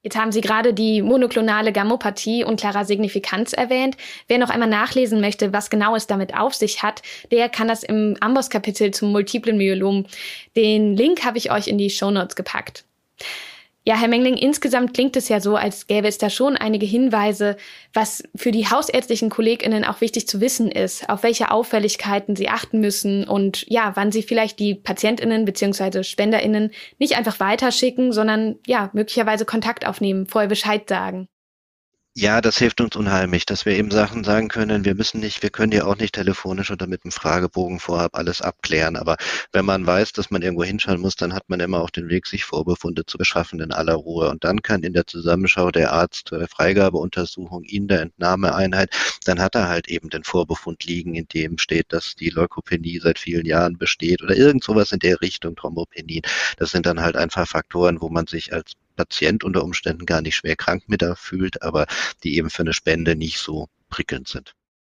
A: Jetzt haben Sie gerade die monoklonale Gammopathie unklarer Signifikanz erwähnt. Wer noch einmal nachlesen möchte, was genau es damit auf sich hat, der kann das im Amboss-Kapitel zum multiplen Myelom. Den Link habe ich euch in die Shownotes gepackt. Ja, Herr Mengling, insgesamt klingt es ja so, als gäbe es da schon einige Hinweise, was für die hausärztlichen KollegInnen auch wichtig zu wissen ist, auf welche Auffälligkeiten sie achten müssen und ja, wann sie vielleicht die PatientInnen bzw. SpenderInnen nicht einfach weiterschicken, sondern ja, möglicherweise Kontakt aufnehmen, vorher Bescheid sagen.
B: Ja, das hilft uns unheimlich, dass wir eben Sachen sagen können, wir müssen nicht, wir können ja auch nicht telefonisch oder mit einem Fragebogen vorab alles abklären, aber wenn man weiß, dass man irgendwo hinschauen muss, dann hat man immer auch den Weg, sich Vorbefunde zu beschaffen in aller Ruhe und dann kann in der Zusammenschau der Arzt zur Freigabeuntersuchung in der Entnahmeeinheit, dann hat er halt eben den Vorbefund liegen, in dem steht, dass die Leukopenie seit vielen Jahren besteht oder irgend sowas in der Richtung, Thrombopenie. Das sind dann halt einfach Faktoren, wo man sich als Patient unter Umständen gar nicht schwer krank mit fühlt, aber die eben für eine Spende nicht so prickelnd sind.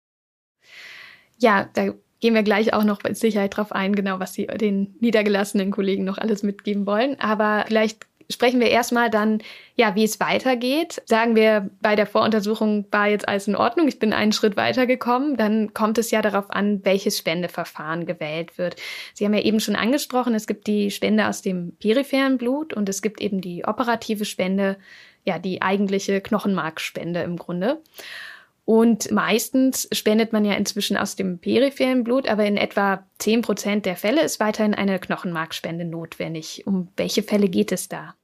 A: Ja, da gehen wir gleich auch noch mit Sicherheit drauf ein, genau, was Sie den niedergelassenen Kollegen noch alles mitgeben wollen. Aber vielleicht sprechen wir erstmal dann, ja, wie es weitergeht. Sagen wir, bei der Voruntersuchung war jetzt alles in Ordnung, ich bin einen Schritt weitergekommen, dann kommt es ja darauf an, welches Spendeverfahren gewählt wird. Sie haben ja eben schon angesprochen, es gibt die Spende aus dem peripheren Blut und es gibt eben die operative Spende, ja, die eigentliche Knochenmarkspende im Grunde. Und meistens spendet man ja inzwischen aus dem peripheren Blut, aber in etwa zehn Prozent der Fälle ist weiterhin eine Knochenmarkspende notwendig. Um welche Fälle geht es da?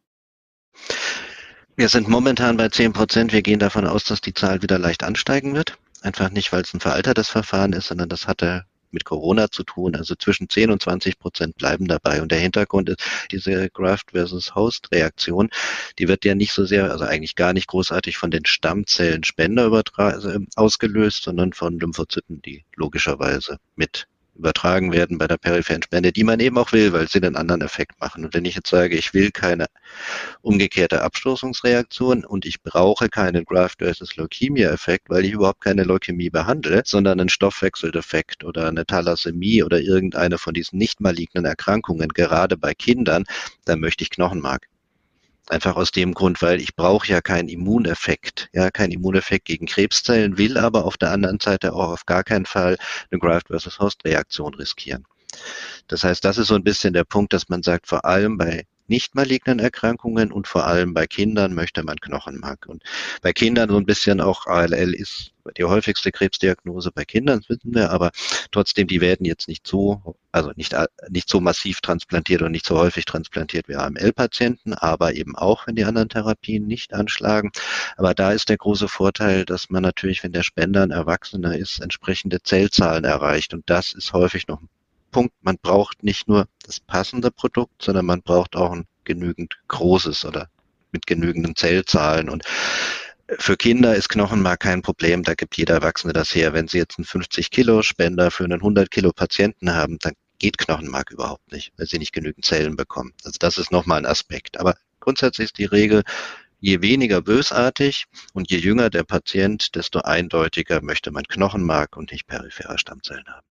B: Wir sind momentan bei zehn Prozent. Wir gehen davon aus, dass die Zahl wieder leicht ansteigen wird. Einfach nicht, weil es ein veraltertes Verfahren ist, sondern das hatte mit Corona zu tun. Also zwischen zehn und zwanzig Prozent bleiben dabei. Und der Hintergrund ist diese Graft versus Host Reaktion. Die wird ja nicht so sehr, also eigentlich gar nicht großartig von den Stammzellenspender übertra- also ausgelöst, sondern von Lymphozyten, die logischerweise mit übertragen werden bei der peripheren Spende, die man eben auch will, weil sie einen anderen Effekt machen. Und wenn ich jetzt sage, ich will keine umgekehrte Abstoßungsreaktion und ich brauche keinen Graft versus Leukämie-Effekt, weil ich überhaupt keine Leukämie behandle, sondern einen Stoffwechseldefekt oder eine Thalassämie oder irgendeine von diesen nicht malignen Erkrankungen, gerade bei Kindern, dann möchte ich Knochenmark. Einfach aus dem Grund, weil ich brauche ja keinen Immuneffekt, ja, keinen Immuneffekt gegen Krebszellen, will aber auf der anderen Seite auch auf gar keinen Fall eine Graft versus Host Reaktion riskieren. Das heißt, das ist so ein bisschen der Punkt, dass man sagt, vor allem bei nicht malignen Erkrankungen und vor allem bei Kindern möchte man Knochenmark. Und bei Kindern so ein bisschen auch A L L ist die häufigste Krebsdiagnose bei Kindern, das wissen wir, aber trotzdem, die werden jetzt nicht so, also nicht, nicht so massiv transplantiert und nicht so häufig transplantiert wie A M L-Patienten, aber eben auch, wenn die anderen Therapien nicht anschlagen. Aber da ist der große Vorteil, dass man natürlich, wenn der Spender ein Erwachsener ist, entsprechende Zellzahlen erreicht. Und das ist häufig noch ein Punkt, man braucht nicht nur das passende Produkt, sondern man braucht auch ein genügend großes oder mit genügenden Zellzahlen. Und für Kinder ist Knochenmark kein Problem, da gibt jeder Erwachsene das her. Wenn Sie jetzt einen fünfzig Kilo Spender für einen hundert Kilo Patienten haben, dann geht Knochenmark überhaupt nicht, weil Sie nicht genügend Zellen bekommen. Also das ist nochmal ein Aspekt. Aber grundsätzlich ist die Regel, je weniger bösartig und je jünger der Patient, desto eindeutiger möchte man Knochenmark und nicht periphere Stammzellen haben.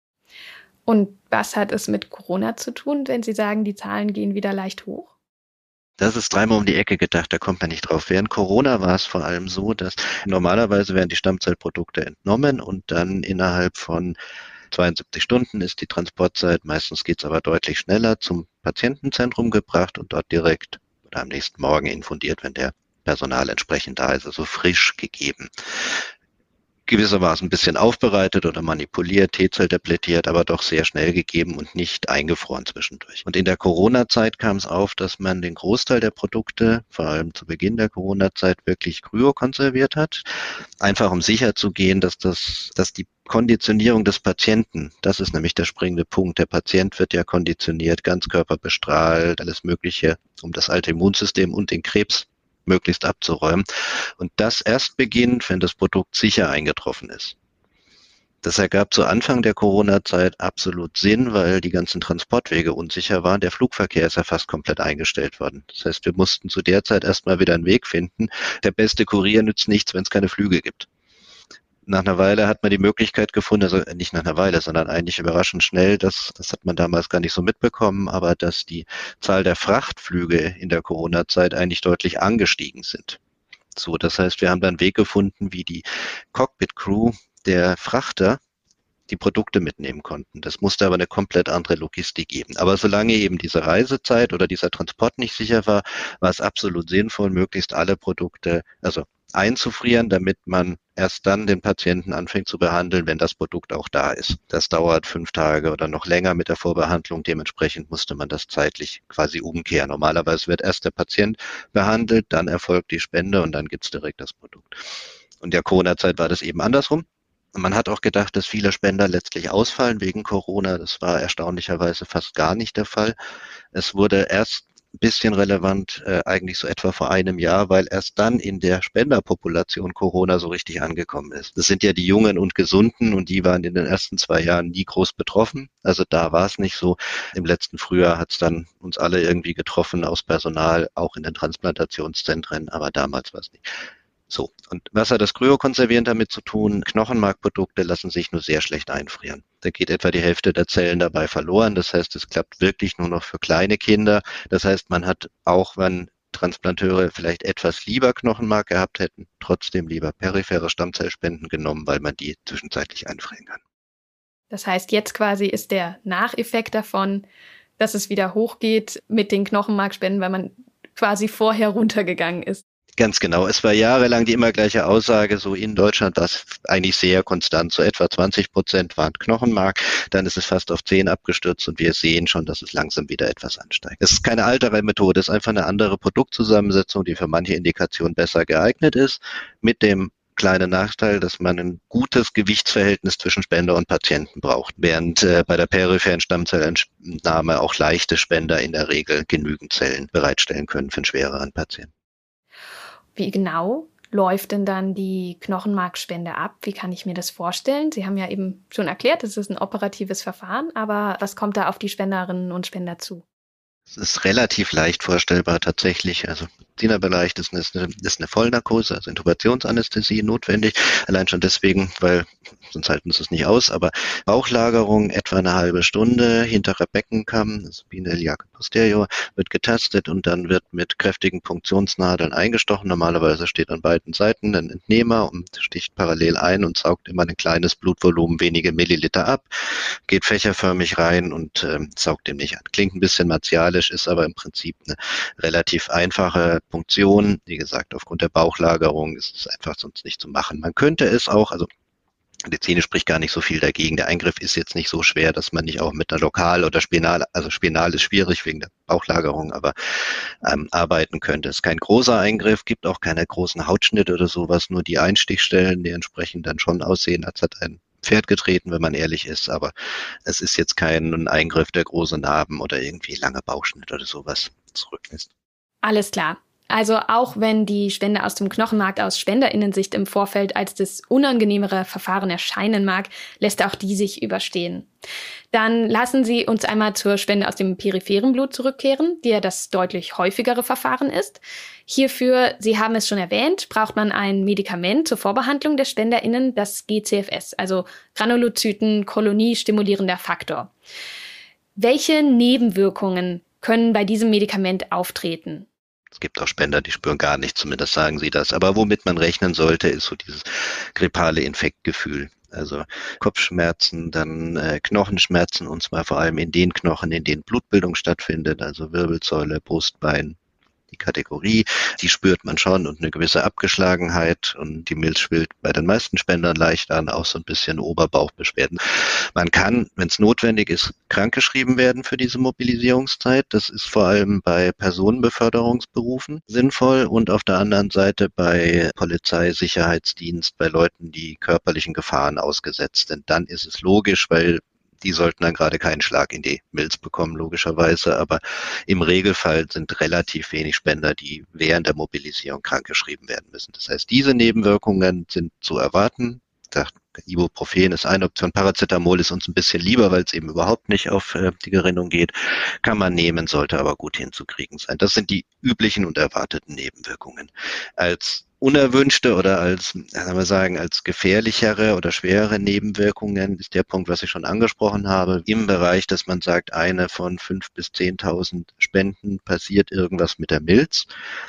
A: Und was hat es mit Corona zu tun, wenn Sie sagen, die Zahlen gehen wieder leicht hoch?
B: Das ist dreimal um die Ecke gedacht, da kommt man nicht drauf. Während Corona war es vor allem so, dass normalerweise werden die Stammzellprodukte entnommen und dann innerhalb von zweiundsiebzig Stunden ist die Transportzeit, meistens geht es aber deutlich schneller, zum Patientenzentrum gebracht und dort direkt oder am nächsten Morgen infundiert, wenn der Personal entsprechend da ist, also frisch gegeben. Gewissermaßen ein bisschen aufbereitet oder manipuliert, T-Zell depletiert, aber doch sehr schnell gegeben und nicht eingefroren zwischendurch. Und in der Corona-Zeit kam es auf, dass man den Großteil der Produkte, vor allem zu Beginn der Corona-Zeit, wirklich kryokonserviert hat. Einfach um sicher zu gehen, dass das, dass die Konditionierung des Patienten, das ist nämlich der springende Punkt. Der Patient wird ja konditioniert, Ganzkörper bestrahlt, alles Mögliche, um das alte Immunsystem und den Krebs möglichst abzuräumen. Und das erst beginnt, wenn das Produkt sicher eingetroffen ist. Das ergab zu Anfang der Corona-Zeit absolut Sinn, weil die ganzen Transportwege unsicher waren. Der Flugverkehr ist ja fast komplett eingestellt worden. Das heißt, wir mussten zu der Zeit erstmal wieder einen Weg finden. Der beste Kurier nützt nichts, wenn es keine Flüge gibt. nach einer Weile hat man die Möglichkeit gefunden, also nicht nach einer Weile, sondern eigentlich überraschend schnell, das, das hat man damals gar nicht so mitbekommen, aber dass die Zahl der Frachtflüge in der Corona-Zeit eigentlich deutlich angestiegen sind. So, das heißt, wir haben dann einen Weg gefunden, wie die Cockpit-Crew der Frachter die Produkte mitnehmen konnten. Das musste aber eine komplett andere Logistik geben. Aber solange eben diese Reisezeit oder dieser Transport nicht sicher war, war es absolut sinnvoll, möglichst alle Produkte, also einzufrieren, damit man erst dann den Patienten anfängt zu behandeln, wenn das Produkt auch da ist. Das dauert fünf Tage oder noch länger mit der Vorbehandlung. Dementsprechend musste man das zeitlich quasi umkehren. Normalerweise wird erst der Patient behandelt, dann erfolgt die Spende und dann gibt's direkt das Produkt. Und in der Corona-Zeit war das eben andersrum. Man hat auch gedacht, dass viele Spender letztlich ausfallen wegen Corona. Das war erstaunlicherweise fast gar nicht der Fall. Es wurde erst ein bisschen relevant, äh, eigentlich so etwa vor einem Jahr, weil erst dann in der Spenderpopulation Corona so richtig angekommen ist. Das sind ja die Jungen und Gesunden und die waren in den ersten zwei Jahren nie groß betroffen. Also da war es nicht so. Im letzten Frühjahr hat es dann uns alle irgendwie getroffen aus Personal, auch in den Transplantationszentren, aber damals war es nicht. So, und was hat das Kryokonservieren damit zu tun? Knochenmarkprodukte lassen sich nur sehr schlecht einfrieren. Da geht etwa die Hälfte der Zellen dabei verloren. Das heißt, es klappt wirklich nur noch für kleine Kinder. Das heißt, man hat auch, wenn Transplanteure vielleicht etwas lieber Knochenmark gehabt hätten, trotzdem lieber periphere Stammzellspenden genommen, weil man die zwischenzeitlich einfrieren kann.
A: Das heißt, jetzt quasi ist der Nacheffekt davon, dass es wieder hochgeht mit den Knochenmarkspenden, weil man quasi vorher runtergegangen ist.
B: Ganz genau. Es war jahrelang die immer gleiche Aussage, so in Deutschland war es eigentlich sehr konstant. So etwa zwanzig Prozent waren Knochenmark, dann ist es fast auf zehn abgestürzt und wir sehen schon, dass es langsam wieder etwas ansteigt. Es ist keine ältere Methode, es ist einfach eine andere Produktzusammensetzung, die für manche Indikationen besser geeignet ist, mit dem kleinen Nachteil, dass man ein gutes Gewichtsverhältnis zwischen Spender und Patienten braucht, während äh, bei der peripheren Stammzellentnahme auch leichte Spender in der Regel genügend Zellen bereitstellen können für einen schwereren Patienten.
A: Wie genau läuft denn dann die Knochenmarkspende ab? Wie kann ich mir das vorstellen? Sie haben ja eben schon erklärt, es ist ein operatives Verfahren, aber was kommt da auf die Spenderinnen und Spender zu?
B: Es ist relativ leicht vorstellbar tatsächlich. Also Medizinerbereich ist eine, ist eine Vollnarkose, also Intubationsanästhesie notwendig. Allein schon deswegen, weil sonst halten sie es nicht aus. Aber Bauchlagerung etwa eine halbe Stunde, hinterer Beckenkamm, also Spina iliaca posterior, wird getastet und dann wird mit kräftigen Punktionsnadeln eingestochen. Normalerweise steht an beiden Seiten ein Entnehmer und sticht parallel ein und saugt immer ein kleines Blutvolumen, wenige Milliliter ab, geht fächerförmig rein und äh, saugt dem nicht an. Klingt ein bisschen martialisch, ist aber im Prinzip eine relativ einfache Punktion. Wie gesagt, aufgrund der Bauchlagerung ist es einfach sonst nicht zu machen. Man könnte es auch, also medizinisch spricht gar nicht so viel dagegen. Der Eingriff ist jetzt nicht so schwer, dass man nicht auch mit einer Lokal- oder Spinal, also Spinal ist schwierig wegen der Bauchlagerung, aber ähm, arbeiten könnte. Es ist kein großer Eingriff, gibt auch keine großen Hautschnitte oder sowas, nur die Einstichstellen, die entsprechend dann schon aussehen, als hat ein Pferd getreten, wenn man ehrlich ist, aber es ist jetzt kein Eingriff, der große Narben oder irgendwie lange Bauchschnitt oder sowas zurücklässt.
A: Alles klar. Also auch wenn die Spende aus dem Knochenmark aus SpenderInnensicht im Vorfeld als das unangenehmere Verfahren erscheinen mag, lässt auch die sich überstehen. Dann lassen Sie uns einmal zur Spende aus dem peripheren Blut zurückkehren, die ja das deutlich häufigere Verfahren ist. Hierfür, Sie haben es schon erwähnt, braucht man ein Medikament zur Vorbehandlung der SpenderInnen, das G C F S, also Granulozyten-Kolonie-stimulierender Faktor. Welche Nebenwirkungen können bei diesem Medikament auftreten?
B: Es gibt auch Spender, die spüren gar nichts, zumindest sagen sie das. Aber womit man rechnen sollte, ist so dieses grippale Infektgefühl. Also Kopfschmerzen, dann äh, Knochenschmerzen und zwar vor allem in den Knochen, in denen Blutbildung stattfindet, also Wirbelsäule, Brustbein. Die Kategorie, die spürt man schon und eine gewisse Abgeschlagenheit und die Milz schwillt bei den meisten Spendern leicht an, auch so ein bisschen Oberbauchbeschwerden. Man kann, wenn es notwendig ist, krankgeschrieben werden für diese Mobilisierungszeit. Das ist vor allem bei Personenbeförderungsberufen sinnvoll und auf der anderen Seite bei Polizei, Sicherheitsdienst, bei Leuten, die körperlichen Gefahren ausgesetzt sind. Dann ist es logisch, weil die sollten dann gerade keinen Schlag in die Milz bekommen, logischerweise. Aber im Regelfall sind relativ wenig Spender, die während der Mobilisierung krankgeschrieben werden müssen. Das heißt, diese Nebenwirkungen sind zu erwarten. Ibuprofen ist eine Option. Paracetamol ist uns ein bisschen lieber, weil es eben überhaupt nicht auf äh, die Gerinnung geht. Kann man nehmen, sollte aber gut hinzukriegen sein. Das sind die üblichen und erwarteten Nebenwirkungen. Als unerwünschte oder als, sagen wir sagen, als gefährlichere oder schwerere Nebenwirkungen ist der Punkt, was ich schon angesprochen habe, im Bereich, dass man sagt, eine von fünf bis zehntausend Spenden passiert irgendwas mit der Milz.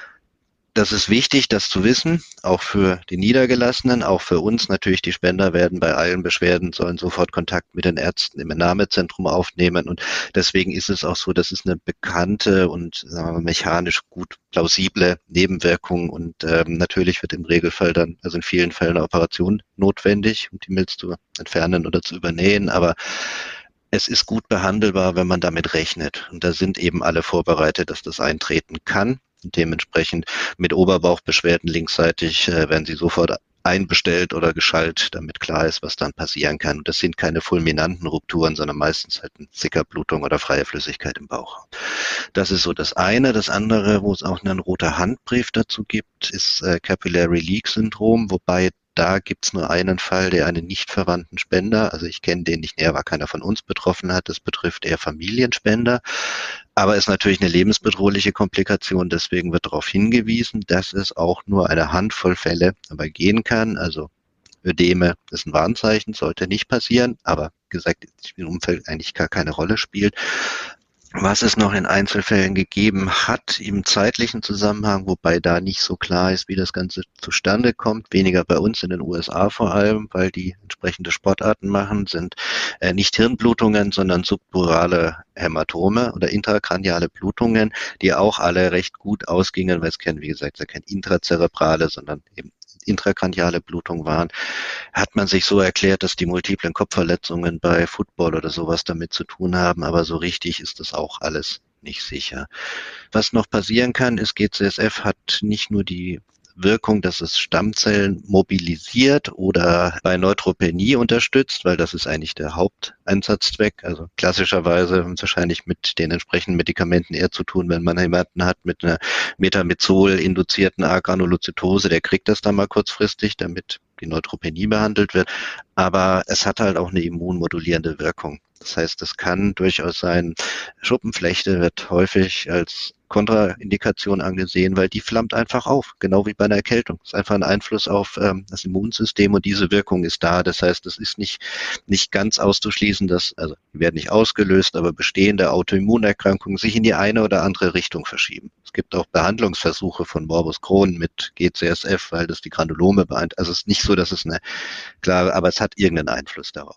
B: Das ist wichtig, das zu wissen, auch für die Niedergelassenen, auch für uns natürlich. Die Spender werden bei allen Beschwerden, sollen sofort Kontakt mit den Ärzten im Entnahmezentrum aufnehmen. Und deswegen ist es auch so, das ist eine bekannte und sagen wir mal, mechanisch gut plausible Nebenwirkung. Und ähm, natürlich wird im Regelfall dann, also in vielen Fällen eine Operation notwendig, um die Milz zu entfernen oder zu übernähen. Aber es ist gut behandelbar, wenn man damit rechnet. Und da sind eben alle vorbereitet, dass das eintreten kann. Und dementsprechend mit Oberbauchbeschwerden linksseitig äh, werden sie sofort einbestellt oder geschallt, damit klar ist, was dann passieren kann. Und das sind keine fulminanten Rupturen, sondern meistens halt eine Sickerblutung oder freie Flüssigkeit im Bauch. Das ist so das eine. Das andere, wo es auch einen roten Handbrief dazu gibt, ist äh, Capillary Leak Syndrom, wobei da gibt's nur einen Fall, der einen nicht verwandten Spender, also ich kenne den nicht näher, weil keiner von uns betroffen hat, das betrifft eher Familienspender, aber ist natürlich eine lebensbedrohliche Komplikation, deswegen wird darauf hingewiesen, dass es auch nur eine Handvoll Fälle dabei gehen kann, also Ödeme ist ein Warnzeichen, sollte nicht passieren, aber wie gesagt, im Umfeld eigentlich gar keine Rolle spielt. Was es noch in Einzelfällen gegeben hat im zeitlichen Zusammenhang, wobei da nicht so klar ist, wie das Ganze zustande kommt, weniger bei uns in den U S A vor allem, weil die entsprechende Sportarten machen, sind äh, nicht Hirnblutungen, sondern subdurale Hämatome oder intrakraniale Blutungen, die auch alle recht gut ausgingen, weil es kennen, wie gesagt, ja kein intrazerebrale, sondern eben intrakraniale Blutung waren, hat man sich so erklärt, dass die multiplen Kopfverletzungen bei Football oder sowas damit zu tun haben, aber so richtig ist das auch alles nicht sicher. Was noch passieren kann, ist, G C S F hat nicht nur die Wirkung, dass es Stammzellen mobilisiert oder bei Neutropenie unterstützt, weil das ist eigentlich der Haupteinsatzzweck. Also klassischerweise haben es wahrscheinlich mit den entsprechenden Medikamenten eher zu tun, wenn man jemanden hat mit einer Metamizol-induzierten Agranulozytose, der kriegt das dann mal kurzfristig, damit die Neutropenie behandelt wird. Aber es hat halt auch eine immunmodulierende Wirkung. Das heißt, es kann durchaus sein, Schuppenflechte wird häufig als Kontraindikation angesehen, weil die flammt einfach auf, genau wie bei einer Erkältung. Es ist einfach ein Einfluss auf ähm, das Immunsystem und diese Wirkung ist da. Das heißt, es ist nicht nicht ganz auszuschließen, dass, also die werden nicht ausgelöst, aber bestehende Autoimmunerkrankungen sich in die eine oder andere Richtung verschieben. Es gibt auch Behandlungsversuche von Morbus Crohn mit G C S F, weil das die Granulome beeinträchtigt. Also es ist nicht so, dass es eine klare, aber es hat irgendeinen Einfluss darauf.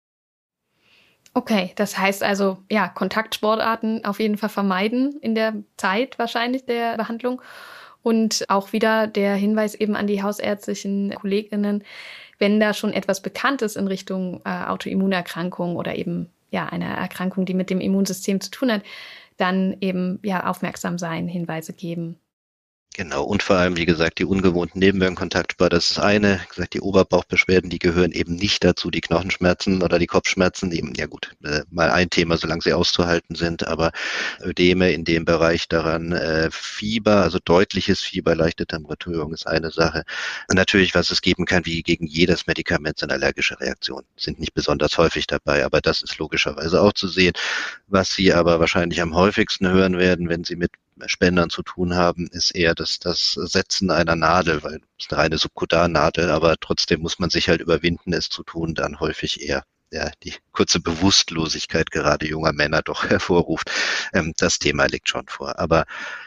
A: Okay, das heißt also, ja, Kontaktsportarten auf jeden Fall vermeiden in der Zeit wahrscheinlich der Behandlung. Und auch wieder der Hinweis eben an die hausärztlichen KollegInnen, wenn da schon etwas bekannt ist in Richtung äh, Autoimmunerkrankung oder eben ja eine Erkrankung, die mit dem Immunsystem zu tun hat, dann eben ja aufmerksam sein, Hinweise geben.
B: Genau, und vor allem, wie gesagt, die ungewohnten Nebenwirkungskontaktsport, das ist eine, wie gesagt, die Oberbauchbeschwerden, die gehören eben nicht dazu, die Knochenschmerzen oder die Kopfschmerzen, eben, ja gut, äh, mal ein Thema, solange sie auszuhalten sind, aber Ödeme in dem Bereich daran, äh, Fieber, also deutliches Fieber, leichte Temperaturierung ist eine Sache. Und natürlich, was es geben kann, wie gegen jedes Medikament, sind allergische Reaktionen, sind nicht besonders häufig dabei, aber das ist logischerweise auch zu sehen. Was Sie aber wahrscheinlich am häufigsten hören werden, wenn Sie mit Spendern zu tun haben, ist eher das, das Setzen einer Nadel, weil es ist eine reine Subkutarnadel, aber trotzdem muss man sich halt überwinden, es zu tun, dann häufig eher ja, die kurze Bewusstlosigkeit gerade junger Männer doch hervorruft. Ähm, das Thema liegt schon vor. Aber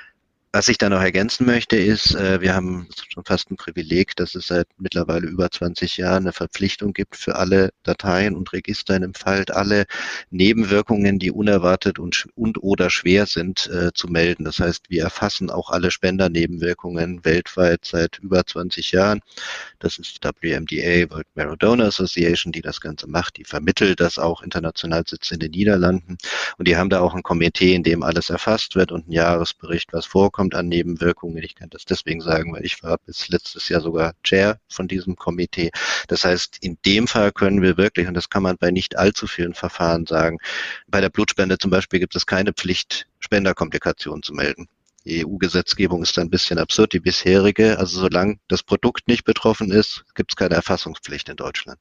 B: was ich da noch ergänzen möchte, ist, äh, wir haben schon fast ein Privileg, dass es seit mittlerweile über zwanzig Jahren eine Verpflichtung gibt für alle Dateien und Register in dem Fall, alle Nebenwirkungen, die unerwartet und, und oder schwer sind, äh, zu melden. Das heißt, wir erfassen auch alle Spendernebenwirkungen weltweit seit über zwanzig Jahren. Das ist W M D A, World Marrow Donor Association, die das Ganze macht. Die vermittelt das auch, international sitzt in den Niederlanden. Und die haben da auch ein Komitee, in dem alles erfasst wird und ein Jahresbericht, was vorkommt an Nebenwirkungen. Ich kann das deswegen sagen, weil ich war bis letztes Jahr sogar Chair von diesem Komitee. Das heißt, in dem Fall können wir wirklich, und das kann man bei nicht allzu vielen Verfahren sagen, bei der Blutspende zum Beispiel gibt es keine Pflicht, Spenderkomplikationen zu melden. Die E U-Gesetzgebung ist ein bisschen absurd, die bisherige. Also solange das Produkt nicht betroffen ist, gibt es keine Erfassungspflicht in Deutschland.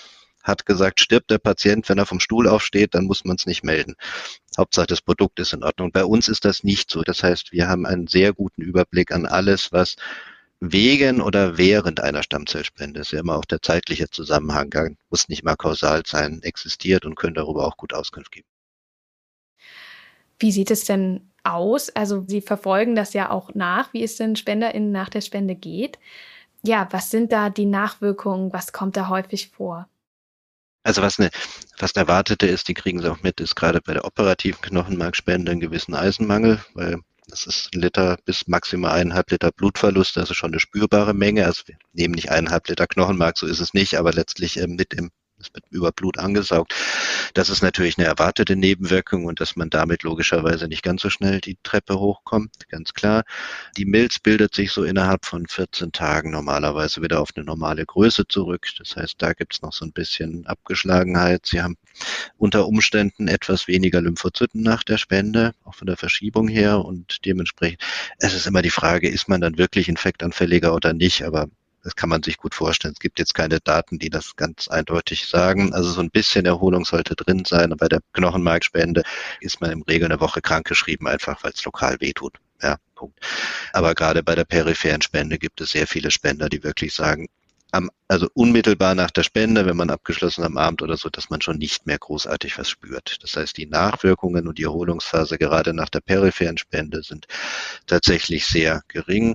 B: Hat gesagt, stirbt der Patient, wenn er vom Stuhl aufsteht, dann muss man es nicht melden. Hauptsache das Produkt ist in Ordnung. Bei uns ist das nicht so. Das heißt, wir haben einen sehr guten Überblick an alles, was wegen oder während einer Stammzellspende, ist ja immer auch der zeitliche Zusammenhang, muss nicht mal kausal sein, existiert und können darüber auch gut Auskunft geben.
A: Wie sieht es denn aus? Also Sie verfolgen das ja auch nach, wie es den SpenderInnen nach der Spende geht. Ja, was sind da die Nachwirkungen? Was kommt da häufig vor?
B: Also was eine fast erwartete ist, die kriegen sie auch mit, ist gerade bei der operativen Knochenmarkspende einen gewissen Eisenmangel, weil das ist ein Liter bis maximal eineinhalb Liter Blutverlust, also schon eine spürbare Menge. Also wir nehmen nicht eineinhalb Liter Knochenmark, so ist es nicht, aber letztlich ähm, mit im es wird über Blut angesaugt. Das ist natürlich eine erwartete Nebenwirkung und dass man damit logischerweise nicht ganz so schnell die Treppe hochkommt, ganz klar. Die Milz bildet sich so innerhalb von vierzehn Tagen normalerweise wieder auf eine normale Größe zurück. Das heißt, da gibt es noch so ein bisschen Abgeschlagenheit. Sie haben unter Umständen etwas weniger Lymphozyten nach der Spende, auch von der Verschiebung her und dementsprechend, es ist immer die Frage, ist man dann wirklich infektanfälliger oder nicht, aber das kann man sich gut vorstellen. Es gibt jetzt keine Daten, die das ganz eindeutig sagen. Also so ein bisschen Erholung sollte drin sein. Und bei der Knochenmarkspende ist man im Regel eine Woche krankgeschrieben, einfach weil es lokal wehtut. Ja, Punkt. Aber gerade bei der peripheren Spende gibt es sehr viele Spender, die wirklich sagen, am, also unmittelbar nach der Spende, wenn man abgeschlossen am Abend oder so, dass man schon nicht mehr großartig was spürt. Das heißt, die Nachwirkungen und die Erholungsphase gerade nach der peripheren Spende sind tatsächlich sehr gering.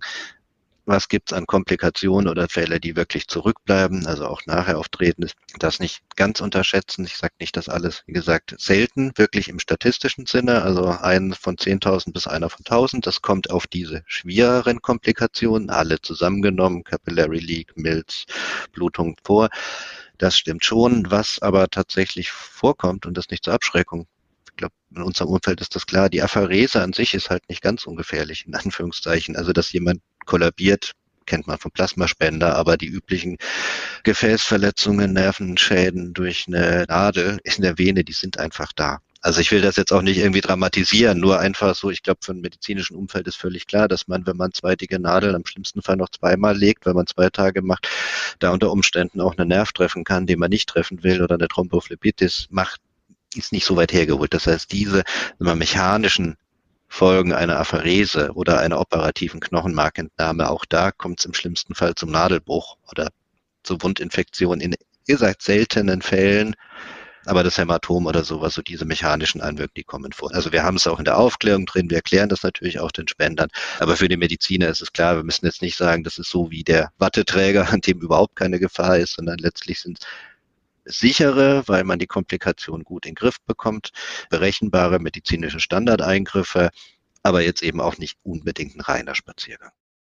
B: Was gibt's an Komplikationen oder Fälle, die wirklich zurückbleiben, also auch nachher auftreten, ist das nicht ganz unterschätzen. Ich sage nicht, dass alles, wie gesagt, selten, wirklich im statistischen Sinne, also ein von zehntausend bis einer von tausend, das kommt auf diese schwereren Komplikationen, alle zusammengenommen, Capillary Leak, Milz, Blutung vor. Das stimmt schon, was aber tatsächlich vorkommt und das nicht zur Abschreckung. Ich glaube, in unserem Umfeld ist das klar. Die Apherese an sich ist halt nicht ganz ungefährlich, in Anführungszeichen. Also, dass jemand kollabiert, kennt man vom Plasmaspender, aber die üblichen Gefäßverletzungen, Nervenschäden durch eine Nadel in der Vene, die sind einfach da. Also ich will das jetzt auch nicht irgendwie dramatisieren, nur einfach so, ich glaube, für ein medizinischen Umfeld ist völlig klar, dass man, wenn man zwei dicke Nadeln am schlimmsten Fall noch zweimal legt, wenn man zwei Tage macht, da unter Umständen auch einen Nerv treffen kann, den man nicht treffen will oder eine Thrombophlebitis macht, ist nicht so weit hergeholt. Das heißt, diese immer mechanischen Folgen einer Apherese oder einer operativen Knochenmarkentnahme, auch da kommt es im schlimmsten Fall zum Nadelbruch oder zu Wundinfektionen in, ihr sagt, seltenen Fällen, aber das Hämatom oder sowas, so diese mechanischen Einwirkungen, die kommen vor. Also wir haben es auch in der Aufklärung drin, wir erklären das natürlich auch den Spendern, aber für die Mediziner ist es klar, wir müssen jetzt nicht sagen, das ist so wie der Watteträger, an dem überhaupt keine Gefahr ist, sondern letztlich sind es sichere, weil man die Komplikation gut in den Griff bekommt, berechenbare medizinische Standardeingriffe, aber jetzt eben auch nicht unbedingt ein reiner Spaziergang.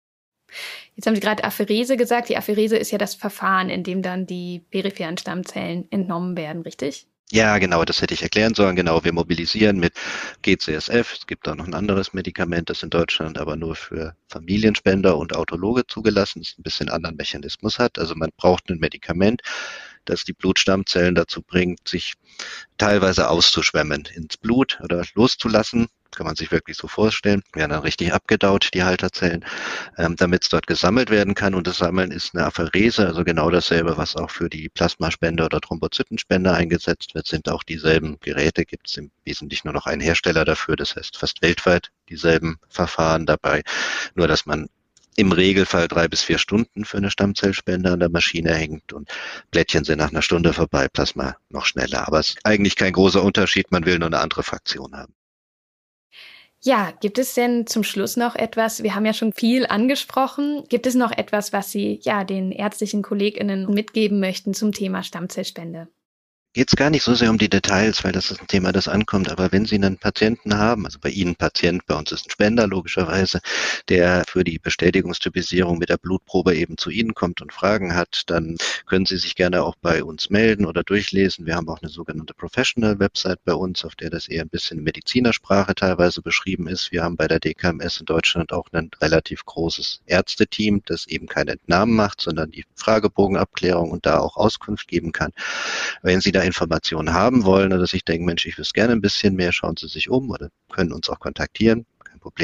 A: Jetzt haben Sie gerade Apherese gesagt. Die Apherese ist ja das Verfahren, in dem dann die peripheren Stammzellen entnommen werden, richtig?
B: Ja, genau, das hätte ich erklären sollen. Genau, wir mobilisieren mit G C S F. Es gibt auch noch ein anderes Medikament, das in Deutschland aber nur für Familienspender und Autologe zugelassen ist, ein bisschen anderen Mechanismus hat. Also man braucht ein Medikament, das die Blutstammzellen dazu bringt, sich teilweise auszuschwemmen ins Blut oder loszulassen. Kann man sich wirklich so vorstellen. Werden dann richtig abgedaut, die Halterzellen, ähm, damit es dort gesammelt werden kann. Und das Sammeln ist eine Apherese, also genau dasselbe, was auch für die Plasmaspende oder Thrombozytenspende eingesetzt wird, sind auch dieselben Geräte, gibt es im Wesentlichen nur noch einen Hersteller dafür, das heißt fast weltweit dieselben Verfahren dabei. Nur, dass man im Regelfall drei bis vier Stunden für eine Stammzellspende an der Maschine hängt und Blättchen sind nach einer Stunde vorbei, Plasma noch schneller. Aber es ist eigentlich kein großer Unterschied, man will nur eine andere Fraktion haben.
A: Ja, gibt es denn zum Schluss noch etwas, wir haben ja schon viel angesprochen, gibt es noch etwas, was Sie ja den ärztlichen KollegInnen mitgeben möchten zum Thema Stammzellspende?
B: Geht es gar nicht so sehr um die Details, weil das ist ein Thema, das ankommt. Aber wenn Sie einen Patienten haben, also bei Ihnen Patient, bei uns ist ein Spender logischerweise, der für die Bestätigungstypisierung mit der Blutprobe eben zu Ihnen kommt und Fragen hat, dann können Sie sich gerne auch bei uns melden oder durchlesen. Wir haben auch eine sogenannte Professional-Website bei uns, auf der das eher ein bisschen in Medizinersprache teilweise beschrieben ist. Wir haben bei der D K M S in Deutschland auch ein relativ großes Ärzteteam, das eben keine Entnahmen macht, sondern die Fragebogenabklärung und da auch Auskunft geben kann. Wenn Sie da Informationen haben wollen oder sich denken, Mensch, ich wüsste gerne ein bisschen mehr, schauen Sie sich um oder können uns auch kontaktieren. Kein Problem.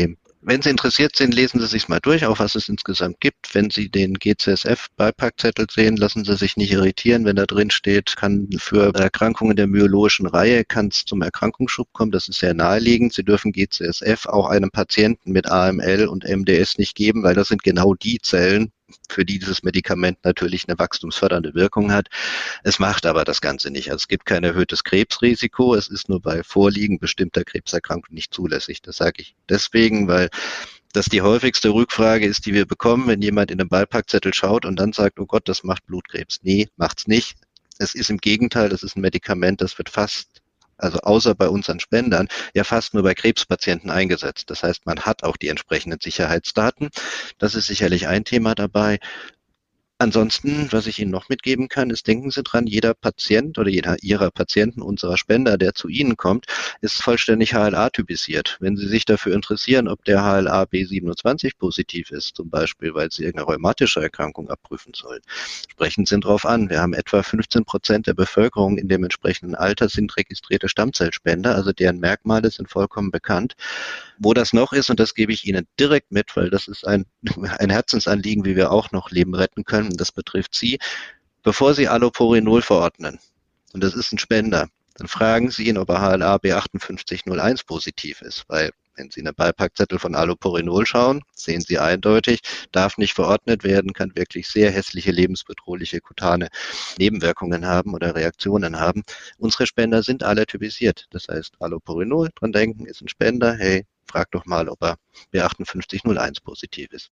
B: wenn Sie interessiert sind, lesen Sie sich mal durch, auch was es insgesamt gibt. Wenn Sie den G C S F-Beipackzettel sehen, lassen Sie sich nicht irritieren, wenn da drin steht, kann für Erkrankungen der myologischen Reihe kann es zum Erkrankungsschub kommen. Das ist sehr naheliegend. Sie dürfen G C S F auch einem Patienten mit A M L und M D S nicht geben, weil das sind genau die Zellen, für die dieses Medikament natürlich eine wachstumsfördernde Wirkung hat. Es macht aber das Ganze nicht. Also es gibt kein erhöhtes Krebsrisiko. Es ist nur bei Vorliegen bestimmter Krebserkrankungen nicht zulässig. Das sage ich deswegen, weil das die häufigste Rückfrage ist, die wir bekommen, wenn jemand in den Beipackzettel schaut und dann sagt, oh Gott, das macht Blutkrebs. Nee, macht's nicht. Es ist im Gegenteil, das ist ein Medikament, das wird fast, also außer bei unseren Spendern, ja fast nur bei Krebspatienten eingesetzt. Das heißt, man hat auch die entsprechenden Sicherheitsdaten. Das ist sicherlich ein Thema dabei. Ansonsten, was ich Ihnen noch mitgeben kann, ist, denken Sie dran, jeder Patient oder jeder Ihrer Patienten, unserer Spender, der zu Ihnen kommt, ist vollständig H L A-typisiert. Wenn Sie sich dafür interessieren, ob der H L A B siebenundzwanzig positiv ist, zum Beispiel, weil Sie irgendeine rheumatische Erkrankung abprüfen sollen, sprechen Sie ihn drauf an. Wir haben etwa fünfzehn Prozent der Bevölkerung in dem entsprechenden Alter sind registrierte Stammzellspender, also deren Merkmale sind vollkommen bekannt. Wo das noch ist, und das gebe ich Ihnen direkt mit, weil das ist ein, ein Herzensanliegen, wie wir auch noch Leben retten können, das betrifft Sie, bevor Sie Allopurinol verordnen, und das ist ein Spender, dann fragen Sie ihn, ob er H L A B achtundfünfzig null eins positiv ist, weil wenn Sie in den Beipackzettel von Allopurinol schauen, sehen Sie eindeutig, darf nicht verordnet werden, kann wirklich sehr hässliche, lebensbedrohliche kutane Nebenwirkungen haben oder Reaktionen haben. Unsere Spender sind alle typisiert. Das heißt, Allopurinol, dran denken, ist ein Spender, hey, frag doch mal, ob er B achtundfünfzig null eins positiv ist.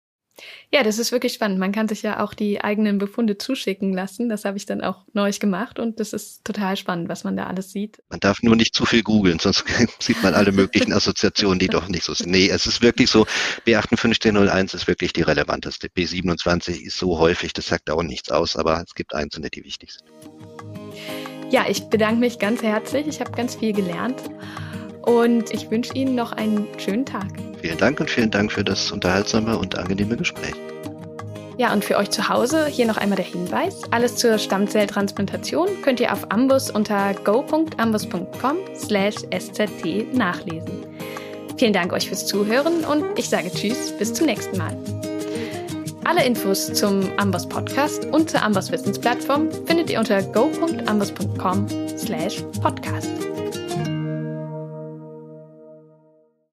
A: Ja, das ist wirklich spannend. Man kann sich ja auch die eigenen Befunde zuschicken lassen. Das habe ich dann auch neulich gemacht und das ist total spannend, was man da alles sieht.
B: Man darf nur nicht zu viel googeln, sonst sieht man alle möglichen Assoziationen, die doch nicht so sind. Nee, es ist wirklich so, B achtundfünfzig null eins ist wirklich die relevanteste. B siebenundzwanzig ist so häufig, das sagt auch nichts aus, aber es gibt einzelne, die wichtig sind.
A: Ja, ich bedanke mich ganz herzlich. Ich habe ganz viel gelernt. Und ich wünsche Ihnen noch einen schönen Tag.
B: Vielen Dank und vielen Dank für das unterhaltsame und angenehme Gespräch.
A: Ja, und für euch zu Hause hier noch einmal der Hinweis. Alles zur Stammzelltransplantation könnt ihr auf Ambus unter go punkt ambus punkt com slash s z t nachlesen. Vielen Dank euch fürs Zuhören und ich sage Tschüss, bis zum nächsten Mal. Alle Infos zum Ambus Podcast und zur Ambus Wissensplattform findet ihr unter go punkt ambus punkt com slash podcast.